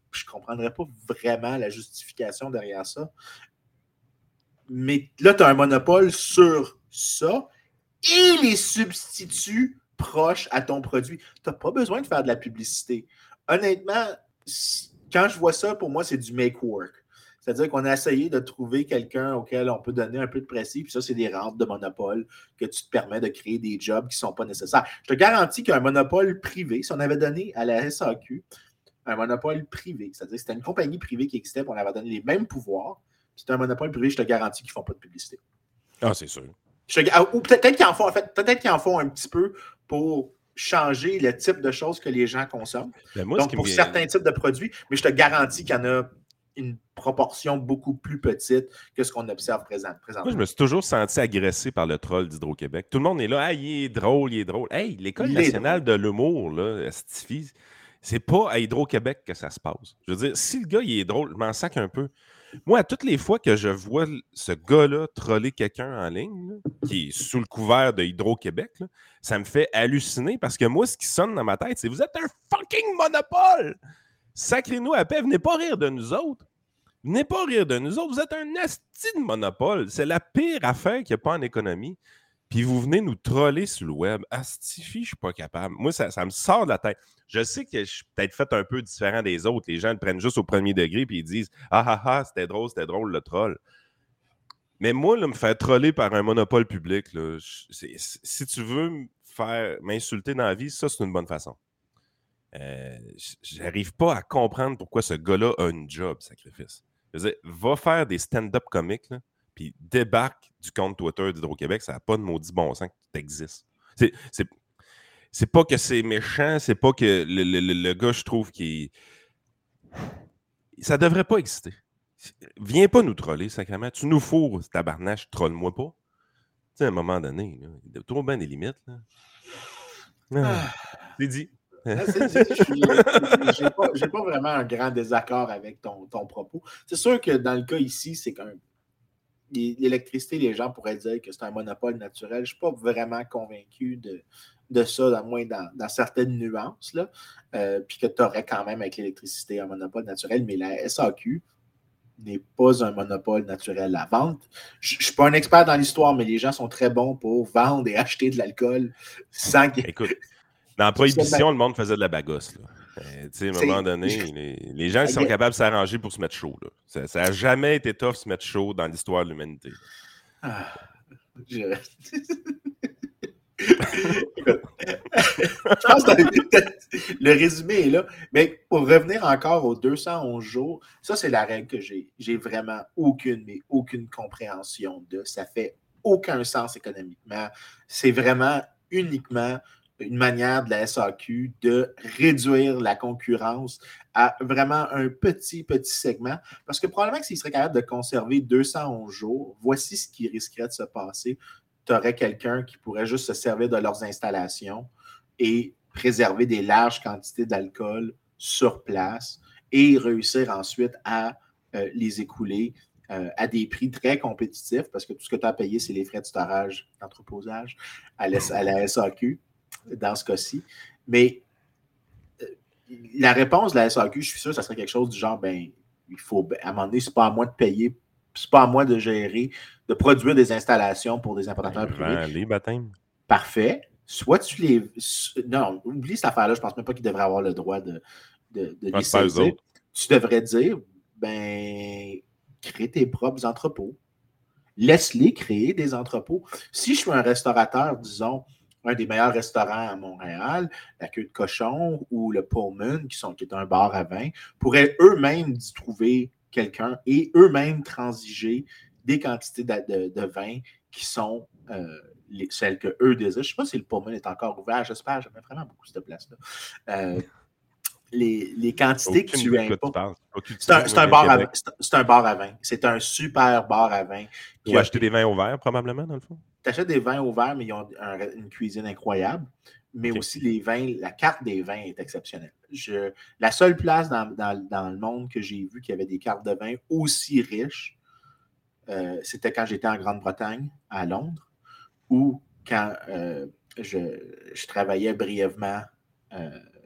je ne comprendrais pas vraiment la justification derrière ça. Mais là, tu as un monopole sur ça et les substituts proches à ton produit. Tu n'as pas besoin de faire de la publicité. Honnêtement, quand je vois ça, pour moi, c'est du make work. C'est-à-dire qu'on a essayé de trouver quelqu'un auquel on peut donner un peu de précis, puis ça, c'est des rentes de monopole que tu te permets de créer des jobs qui ne sont pas nécessaires. Je te garantis qu'un monopole privé, si on avait donné à la SAQ un monopole privé, c'est-à-dire que c'était une compagnie privée qui existait, puis on avait donné les mêmes pouvoirs, c'est un monopole privé, je te garantis qu'ils ne font pas de publicité. Ah, c'est sûr. Ou peut-être qu'ils en font, en fait, peut-être qu'ils en font un petit peu pour changer le type de choses que les gens consomment. Ben moi, Donc, pour certains types de produits, mais je te garantis qu'il y en a une proportion beaucoup plus petite que ce qu'on observe présentement. Moi, je me suis toujours senti agressé par le troll d'Hydro-Québec. Tout le monde est là, ah, il est drôle, il est drôle. Hey, l'École nationale de l'humour, là, Stifie, c'est pas à Hydro-Québec que ça se passe. Je veux dire, si le gars, il est drôle, je m'en sac un peu. Moi, à toutes les fois que je vois ce gars-là troller quelqu'un en ligne, là, qui est sous le couvert de Hydro-Québec, là, ça me fait halluciner parce que moi, ce qui sonne dans ma tête, c'est « Vous êtes un fucking monopole! Sacrez-nous à paix, venez pas rire de nous autres! Venez pas rire de nous autres, vous êtes un asti de monopole! C'est la pire affaire qu'il n'y a pas en économie. Puis vous venez nous troller sur le web. Astifi, je suis pas capable. Moi, ça me sort de la tête. Je sais que je suis peut-être fait un peu différent des autres. Les gens le prennent juste au premier degré puis ils disent « Ah ah ah, c'était drôle le troll. » Mais moi, là, me faire troller par un monopole public, là, si tu veux m'insulter dans la vie, ça, c'est une bonne façon. J'arrive pas à comprendre pourquoi ce gars-là a une job, sacrifice. Je veux dire, va faire des stand-up comiques, là, puis débarque du compte Twitter d'Hydro-Québec, ça n'a pas de maudit bon sens que tu existes. C'est pas que c'est méchant, c'est pas que le gars, je trouve, ça devrait pas exister. Viens pas nous troller, sacrément. Tu nous fourres, tabarnache, trolle-moi pas. Tu sais, à un moment donné, là, il y a trop bien des limites. Là. C'est dit. J'ai pas vraiment un grand désaccord avec ton propos. C'est sûr que dans le cas ici, c'est qu'un l'électricité, les gens pourraient dire que c'est un monopole naturel. Je ne suis pas vraiment convaincu de ça, moins dans certaines nuances. Puis que tu aurais quand même avec l'électricité un monopole naturel, mais la SAQ n'est pas un monopole naturel. La vente, je ne suis pas un expert dans l'histoire, mais les gens sont très bons pour vendre et acheter de l'alcool sans qu'il... Écoute, dans la prohibition, le monde faisait de la bagosse. Là. À un moment donné, les gens ils sont capables de s'arranger pour se mettre chaud. Là. Ça n'a jamais été tough de se mettre chaud dans l'histoire de l'humanité. Je pense que le résumé est là. Mais pour revenir encore aux 211 jours, ça, c'est la règle que j'ai. J'ai vraiment aucune compréhension de. Ça fait aucun sens économiquement. C'est vraiment uniquement une manière de la SAQ de réduire la concurrence à vraiment un petit segment. Parce que probablement que s'ils seraient capables de conserver 211 jours, voici ce qui risquerait de se passer. Tu aurais quelqu'un qui pourrait juste se servir de leurs installations et préserver des larges quantités d'alcool sur place et réussir ensuite à les écouler à des prix très compétitifs parce que tout ce que tu as payé, c'est les frais de storage, d'entreposage à la SAQ dans ce cas-ci. Mais la réponse de la SAQ, je suis sûr que ça serait quelque chose du genre, il faut, à un moment donné, c'est pas à moi de payer, c'est pas à moi de gérer, de produire des installations pour des importateurs privés. Les baptêmes. Parfait. Soit tu les... Non, oublie cette affaire-là, je pense même pas qu'ils devraient avoir le droit de les saisir. Tu devrais dire, crée tes propres entrepôts. Laisse-les créer des entrepôts. Si je suis un restaurateur, disons, un des meilleurs restaurants à Montréal, la Queue de Cochon ou le Pullman, qui est un bar à vin, pourraient eux-mêmes y trouver quelqu'un et eux-mêmes transiger des quantités de vin qui sont celles qu'eux désirent. Je ne sais pas si le Pullman est encore ouvert, j'espère, j'aime vraiment beaucoup cette place-là. Les quantités que tu importes. C'est un bar à vin. C'est un super bar à vin. Tu vas acheter des vins au verre, probablement, dans le fond? Tu achètes des vins au verre, mais ils ont une cuisine incroyable. Mais aussi, les vins, la carte des vins est exceptionnelle. La seule place dans le monde que j'ai vu qui avait des cartes de vin aussi riches, c'était quand j'étais en Grande-Bretagne, à Londres, ou quand je travaillais brièvement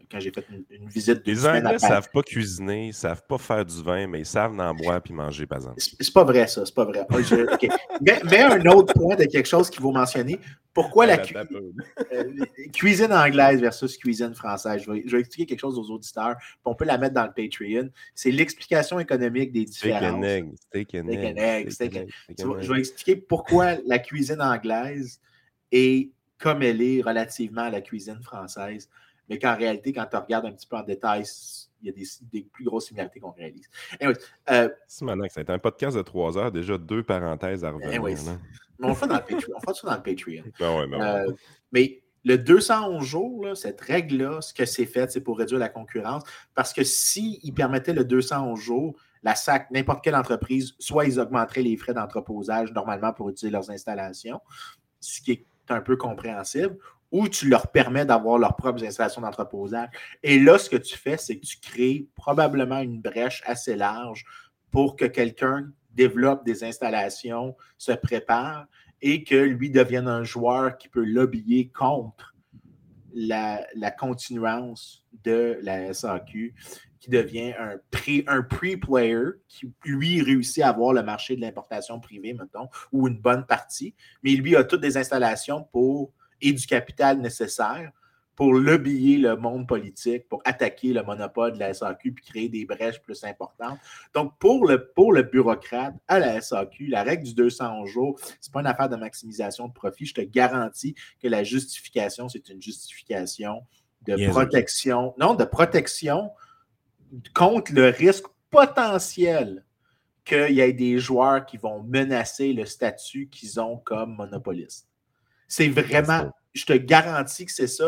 quand j'ai fait une visite d'une Les semaine à Anglais Paris. savent pas cuisiner, ils savent pas faire du vin, mais ils savent en boire puis manger, par exemple. C'est pas vrai, ça. C'est pas vrai. OK. Mais un autre point de quelque chose qu'il faut mentionner. Pourquoi la cuisine anglaise versus cuisine française? Je vais expliquer quelque chose aux auditeurs, puis on peut la mettre dans le Patreon. C'est l'explication économique des différences. Steak and egg. Je vais expliquer pourquoi la cuisine anglaise est comme elle est relativement à la cuisine française, mais qu'en réalité, quand tu regardes un petit peu en détail, il y a des plus grosses similarités qu'on réalise. Anyways, ça a été un podcast de 3 heures, déjà 2 parenthèses à revenir. Mais on le fait dans le Patreon. On fait ça dans le Patreon. Ouais. Mais le 211 jours, là, cette règle-là, ce que c'est fait, c'est pour réduire la concurrence. Parce que s'ils permettaient le 211 jours, la SAC, n'importe quelle entreprise, soit ils augmenteraient les frais d'entreposage normalement pour utiliser leurs installations, ce qui est un peu compréhensible, ou tu leur permets d'avoir leurs propres installations d'entreposage. Et là, ce que tu fais, c'est que tu crées probablement une brèche assez large pour que quelqu'un développe des installations, se prépare et que lui devienne un joueur qui peut lobbyer contre la continuance de la SAQ, qui devient un pre-player qui, lui, réussit à avoir le marché de l'importation privée, mettons, ou une bonne partie, mais lui a toutes des installations et du capital nécessaire pour lobbyer le monde politique, pour attaquer le monopole de la SAQ puis créer des brèches plus importantes. Donc, pour le bureaucrate à la SAQ, la règle du 211 jours, c'est pas une affaire de maximisation de profit. Je te garantis que la justification, c'est une justification de protection. Non, de protection contre le risque potentiel qu'il y ait des joueurs qui vont menacer le statut qu'ils ont comme monopolistes. C'est vraiment, je te garantis que c'est ça.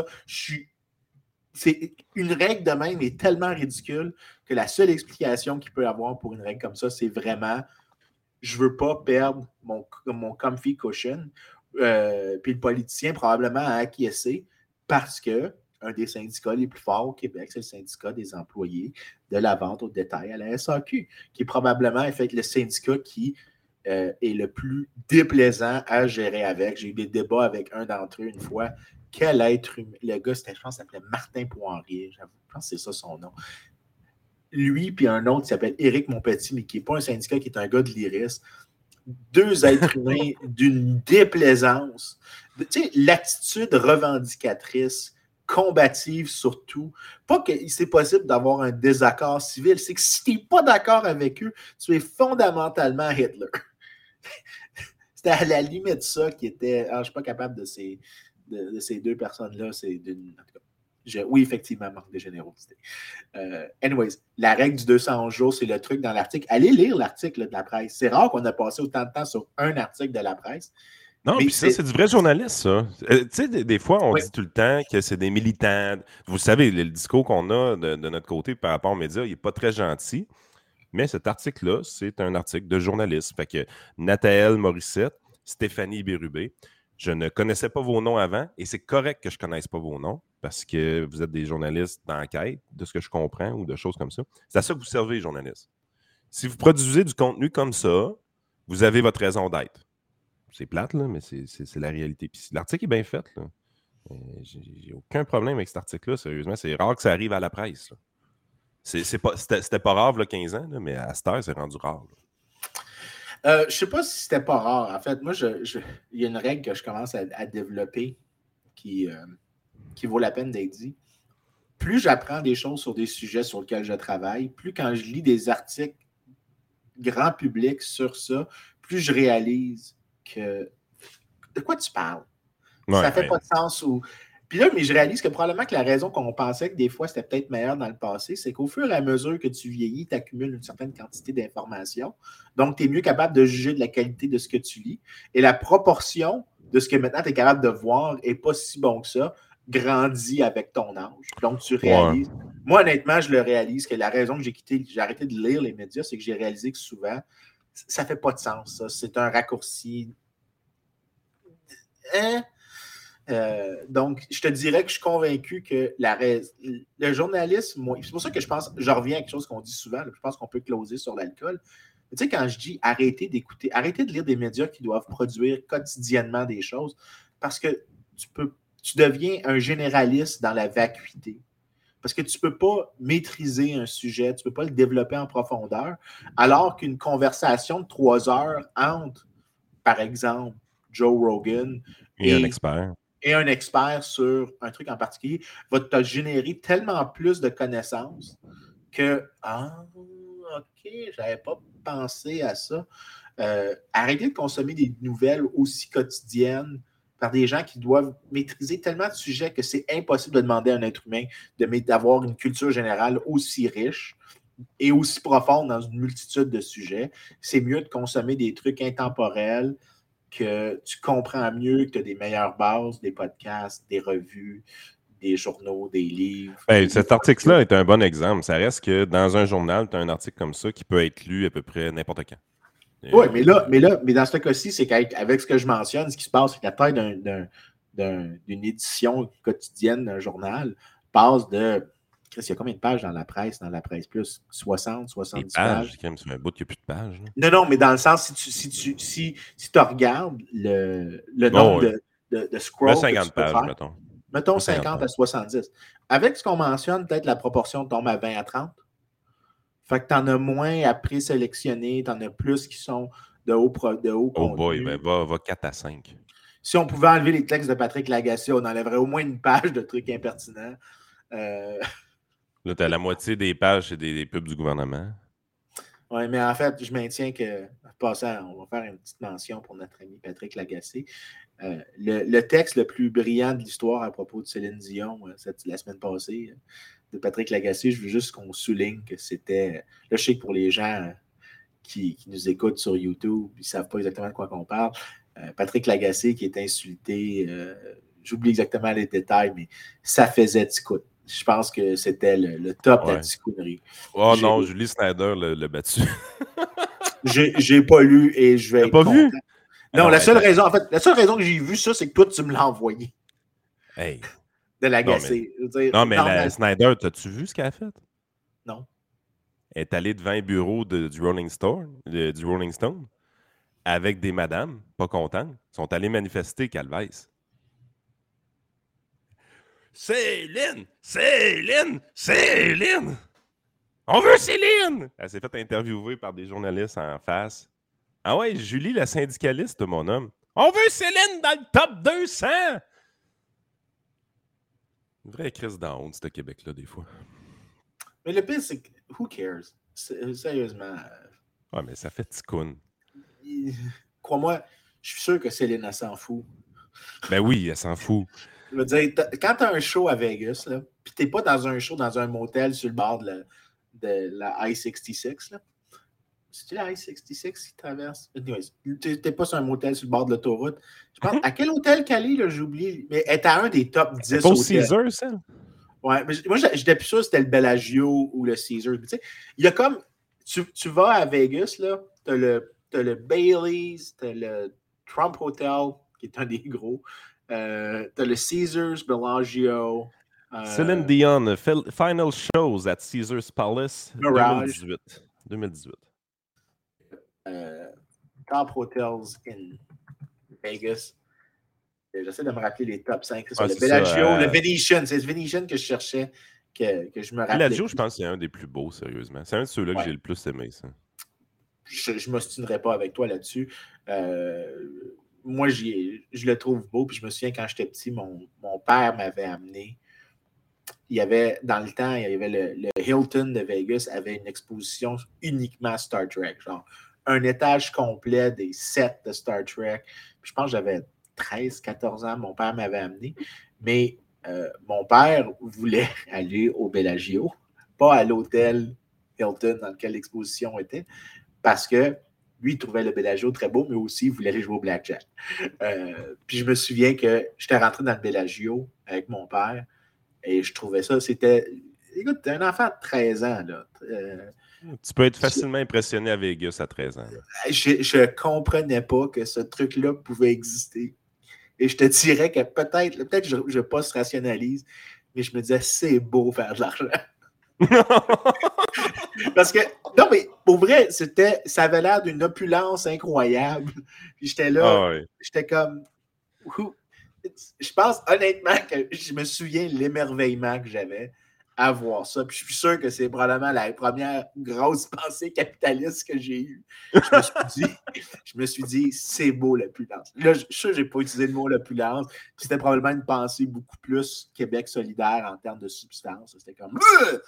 C'est une règle de même est tellement ridicule que la seule explication qu'il peut y avoir pour une règle comme ça, c'est vraiment je veux pas perdre mon comfy cushion. Puis le politicien probablement a acquiescé parce que un des syndicats les plus forts au Québec, c'est le syndicat des employés de la vente au détail à la SAQ, qui est probablement en fait le syndicat qui est le plus déplaisant à gérer avec. J'ai eu des débats avec un d'entre eux une fois. Quel être humain. Le gars, je pense, s'appelait Martin Poirier. Je pense que c'est ça son nom. Lui, puis un autre qui s'appelle Éric Monpetit, mais qui n'est pas un syndicat, qui est un gars de l'IRIS. Deux êtres humains d'une déplaisance. Tu sais, l'attitude revendicatrice, combative surtout. Pas que c'est possible d'avoir un désaccord civil, c'est que si tu n'es pas d'accord avec eux, tu es fondamentalement Hitler. C'était à la limite ça qui était. Alors, je ne suis pas capable de ces deux personnes-là. C'est d'une. En tout cas, oui, effectivement, manque de générosité. Anyways, la règle du 211 jours, c'est le truc dans l'article. Allez lire l'article de la presse. C'est rare qu'on a passé autant de temps sur un article de la presse. Non, puis ça, c'est du vrai journaliste, ça. Tu sais, des fois, on dit tout le temps que c'est des militants. Vous savez, le discours qu'on a de notre côté par rapport aux médias, il n'est pas très gentil. Mais cet article-là, c'est un article de journaliste. Fait que Nathaël Morissette, Stéphanie Bérubé, je ne connaissais pas vos noms avant et c'est correct que je ne connaisse pas vos noms parce que vous êtes des journalistes d'enquête, de ce que je comprends, ou de choses comme ça. C'est à ça que vous servez, journalistes. Si vous produisez du contenu comme ça, vous avez votre raison d'être. C'est plate, là, mais c'est la réalité. Puis l'article est bien fait. Là. J'ai aucun problème avec cet article-là, sérieusement. C'est rare que ça arrive à la presse. Là. C'était pas rare, là, 15 ans, là, mais à cette heure, c'est rendu rare. Je ne sais pas si c'était pas rare. En fait, moi, il y a une règle que je commence à développer qui vaut la peine d'être dit. Plus j'apprends des choses sur des sujets sur lesquels je travaille, plus quand je lis des articles grand public sur ça, plus je réalise que de quoi tu parles? Ouais, ça fait pas de sens. Puis là, mais je réalise que probablement que la raison qu'on pensait que des fois c'était peut-être meilleur dans le passé, c'est qu'au fur et à mesure que tu vieillis, tu accumules une certaine quantité d'informations. Donc, tu es mieux capable de juger de la qualité de ce que tu lis. Et la proportion de ce que maintenant tu es capable de voir n'est pas si bon que ça, grandit avec ton âge. Donc, tu réalises. Ouais. Moi, honnêtement, je le réalise que la raison que j'ai arrêté de lire les médias, c'est que j'ai réalisé que souvent, ça ne fait pas de sens, ça. C'est un raccourci. Donc, je te dirais que je suis convaincu que le journalisme, c'est pour ça que je reviens à quelque chose qu'on dit souvent, je pense qu'on peut closer sur l'alcool. Tu sais, quand je dis arrêtez de lire des médias qui doivent produire quotidiennement des choses, parce que tu deviens un généraliste dans la vacuité. Parce que tu ne peux pas maîtriser un sujet, tu ne peux pas le développer en profondeur, alors qu'une conversation de 3 heures entre, par exemple, Joe Rogan Et un expert. et un expert sur un truc en particulier va te générer tellement plus de connaissances que OK, j'avais pas pensé à ça. Arrêtez de consommer des nouvelles aussi quotidiennes par des gens qui doivent maîtriser tellement de sujets que c'est impossible de demander à un être humain d'avoir une culture générale aussi riche et aussi profonde dans une multitude de sujets. C'est mieux de consommer des trucs intemporels que tu comprends mieux, que tu as des meilleures bases, des podcasts, des revues, des journaux, des livres. Ben, cet article-là est un bon exemple. Ça reste que dans un journal, tu as un article comme ça qui peut être lu à peu près n'importe quand. Oui, mais dans ce cas-ci, c'est qu'avec ce que je mentionne, ce qui se passe, c'est que la taille d'une édition quotidienne d'un journal passe de. Chris, il y a combien de pages dans la presse plus? 60, 70 pages. Des pages. C'est un bout qu'il n'y a plus de pages. Là. Non, mais dans le sens, si tu regardes le nombre de scrolls 50 que tu peux pages, faire, mettons 50 à 70. Avec ce qu'on mentionne, peut-être la proportion tombe à 20 à 30. Fait que tu en as moins à présélectionner, tu en as plus qui sont de haut contenu. Oh boy, ben va 4 à 5. Si on pouvait enlever les textes de Patrick Lagacé, on enlèverait au moins une page de trucs impertinents. Là, tu as la moitié des pages, c'est des pubs du gouvernement. Oui, mais en fait, je maintiens que, en passant, on va faire une petite mention pour notre ami Patrick Lagacé. Le texte le plus brillant de l'histoire à propos de Céline Dion, la semaine passée, de Patrick Lagacé, je veux juste qu'on souligne que c'était. Là, je sais que pour les gens qui nous écoutent sur YouTube, ils ne savent pas exactement de quoi qu'on parle. Patrick Lagacé qui est insulté, j'oublie exactement les détails, mais ça faisait ticoute. Je pense que c'était le top de la ticounerie. Oh non, Julie Snyder l'a battu. J'ai pas lu et je vais être pas content. Vu? Non, la seule raison que j'ai vu ça, c'est que toi, tu me l'as envoyé. Hey. De Lagacé. La Snyder, t'as-tu vu ce qu'elle a fait? Non. Elle est allée devant un bureau du Rolling Stone, avec des madames pas contentes. Ils sont allés manifester Calvaise. Céline! Céline! Céline! On veut Céline! Elle s'est fait interviewer par des journalistes en face. Ah ouais, Julie, la syndicaliste, mon homme. On veut Céline dans le top 200! Une vraie crise de honte, ce Québec-là, des fois. Mais le pire, c'est que, who cares? Sérieusement. Ouais, mais ça fait ticoune. Crois-moi, je suis sûr que Céline, elle s'en fout. Ben oui, elle s'en fout. Je veux dire, quand tu as un show à Vegas, là, puis tu n'es pas dans un show dans un motel sur le bord de la I-66, là. C'est-tu la I-66 qui traverse? Anyways, tu n'es pas sur un motel sur le bord de l'autoroute. Je pense, à quel hôtel qu'elle est, là, j'oublie. Mais elle est à un des top 10 hôtels. C'est pas au Caesar, ça? Ouais, mais moi, j'étais plus sûr que c'était le Bellagio ou le Caesar. Tu sais, il y a comme... Tu vas à Vegas, là, tu as le Baileys, tu as le Trump Hotel, qui est un des gros. Tu as le Caesars, Bellagio. Céline Dion, final shows at Caesars Palace, Mirage. 2018. Top Hotels in Vegas. J'essaie de me rappeler les top 5. C'est le Bellagio, le Venetian. C'est le Venetian que je cherchais, que je me rappelais. Bellagio, je pense que c'est un des plus beaux, sérieusement. C'est un de ceux-là que j'ai le plus aimé, ça. Je ne m'ostinerai pas avec toi là-dessus. Moi, je le trouve beau. Puis je me souviens, quand j'étais petit, mon père m'avait amené. Il y avait, dans le temps, il y avait le Hilton de Vegas avait une exposition uniquement Star Trek. Genre, un étage complet des sets de Star Trek. Puis je pense que j'avais 13, 14 ans, mon père m'avait amené. Mais mon père voulait aller au Bellagio, pas à l'hôtel Hilton dans lequel l'exposition était, parce que lui, il trouvait le Bellagio très beau, mais aussi, il voulait aller jouer au blackjack. Puis je me souviens que j'étais rentré dans le Bellagio avec mon père et je trouvais ça, c'était... Écoute, t'es un enfant de 13 ans, là. Tu peux être facilement impressionné à Vegas à 13 ans. Je comprenais pas que ce truc-là pouvait exister. Et je te dirais que peut-être je post-rationalise, mais je me disais, c'est beau faire de l'argent. Parce que, non, mais pour vrai, ça avait l'air d'une opulence incroyable. Puis j'étais là, j'étais comme, je pense honnêtement que je me souviens de l'émerveillement que j'avais à voir ça. Puis je suis sûr que c'est probablement la première grosse pensée capitaliste que j'ai eue. Je me suis dit, c'est beau l'opulence. Là, je suis sûr que je n'ai pas utilisé le mot l'opulence. C'était probablement une pensée beaucoup plus Québec solidaire en termes de substance. C'était comme...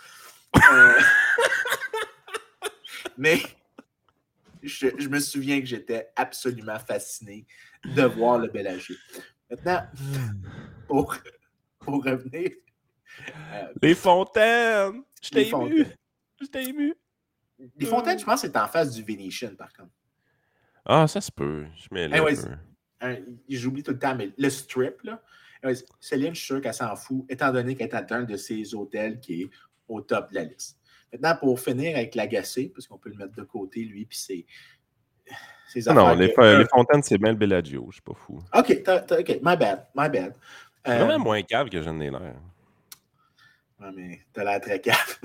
Mais je me souviens que j'étais absolument fasciné de voir le Bellagio. Maintenant, pour revenir... les fontaines! Je t'ai ému! Les fontaines, je pense que c'est en face du Venetian, par contre. Ah, ça se peut. Je mets là j'oublie tout le temps, mais le strip, là, Céline, je suis sûr qu'elle s'en fout, étant donné qu'elle est à un de ces hôtels qui est au top de la liste. Maintenant, pour finir avec l'agacé, parce qu'on peut le mettre de côté, lui, puis ses affaires. Non, les fontaines, c'est bien le Bellagio, je suis pas fou. OK, my bad. Vraiment moins cave que je n'ai l'air. Non, mais t'as l'air très cave.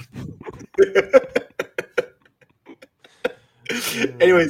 Anyways,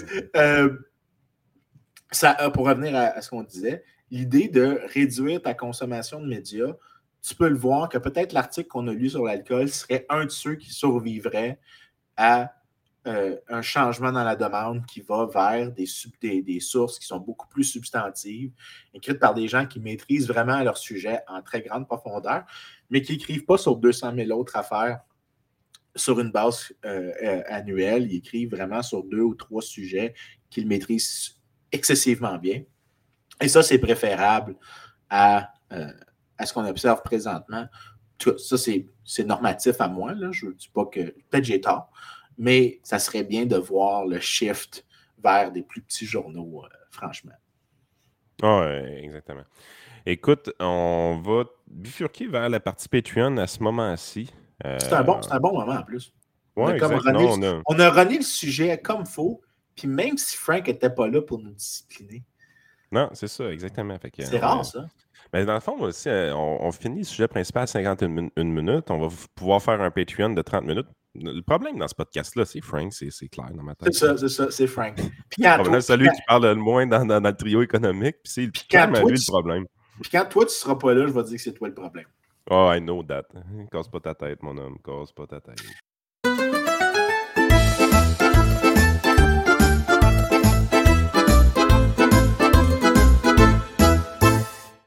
pour revenir à ce qu'on disait, l'idée de réduire ta consommation de médias, tu peux le voir que peut-être l'article qu'on a lu sur l'alcool serait un de ceux qui survivrait à un changement dans la demande qui va vers des sources qui sont beaucoup plus substantives, écrites par des gens qui maîtrisent vraiment leur sujet en très grande profondeur, mais qui n'écrivent pas sur 200 000 autres affaires sur une base annuelle. Ils écrivent vraiment sur 2 ou 3 sujets qu'ils maîtrisent excessivement bien. Et ça, c'est préférable à ce qu'on observe présentement. Ça, c'est normatif à moi. Là. Je ne dis pas que... Peut-être j'ai tort, mais ça serait bien de voir le shift vers des plus petits journaux, franchement. Oui, exactement. Écoute, on va bifurquer vers la partie Patreon à ce moment-ci. C'est un bon moment en plus. On a runné le sujet comme il faut, puis même si Frank n'était pas là pour nous discipliner. Non, c'est ça, exactement. C'est rare, ça. Mais dans le fond, aussi, on finit le sujet principal à 51 minutes. On va pouvoir faire un Patreon de 30 minutes. Le problème dans ce podcast-là, c'est Frank, c'est clair dans ma tête. C'est ça, c'est Frank. C'est celui qui parle le moins dans le trio économique, puis c'est clairement lui le problème. Puis quand toi, tu ne seras pas là, je vais dire que c'est toi le problème. Oh, I know that. Casse pas ta tête, mon homme. Casse pas ta tête.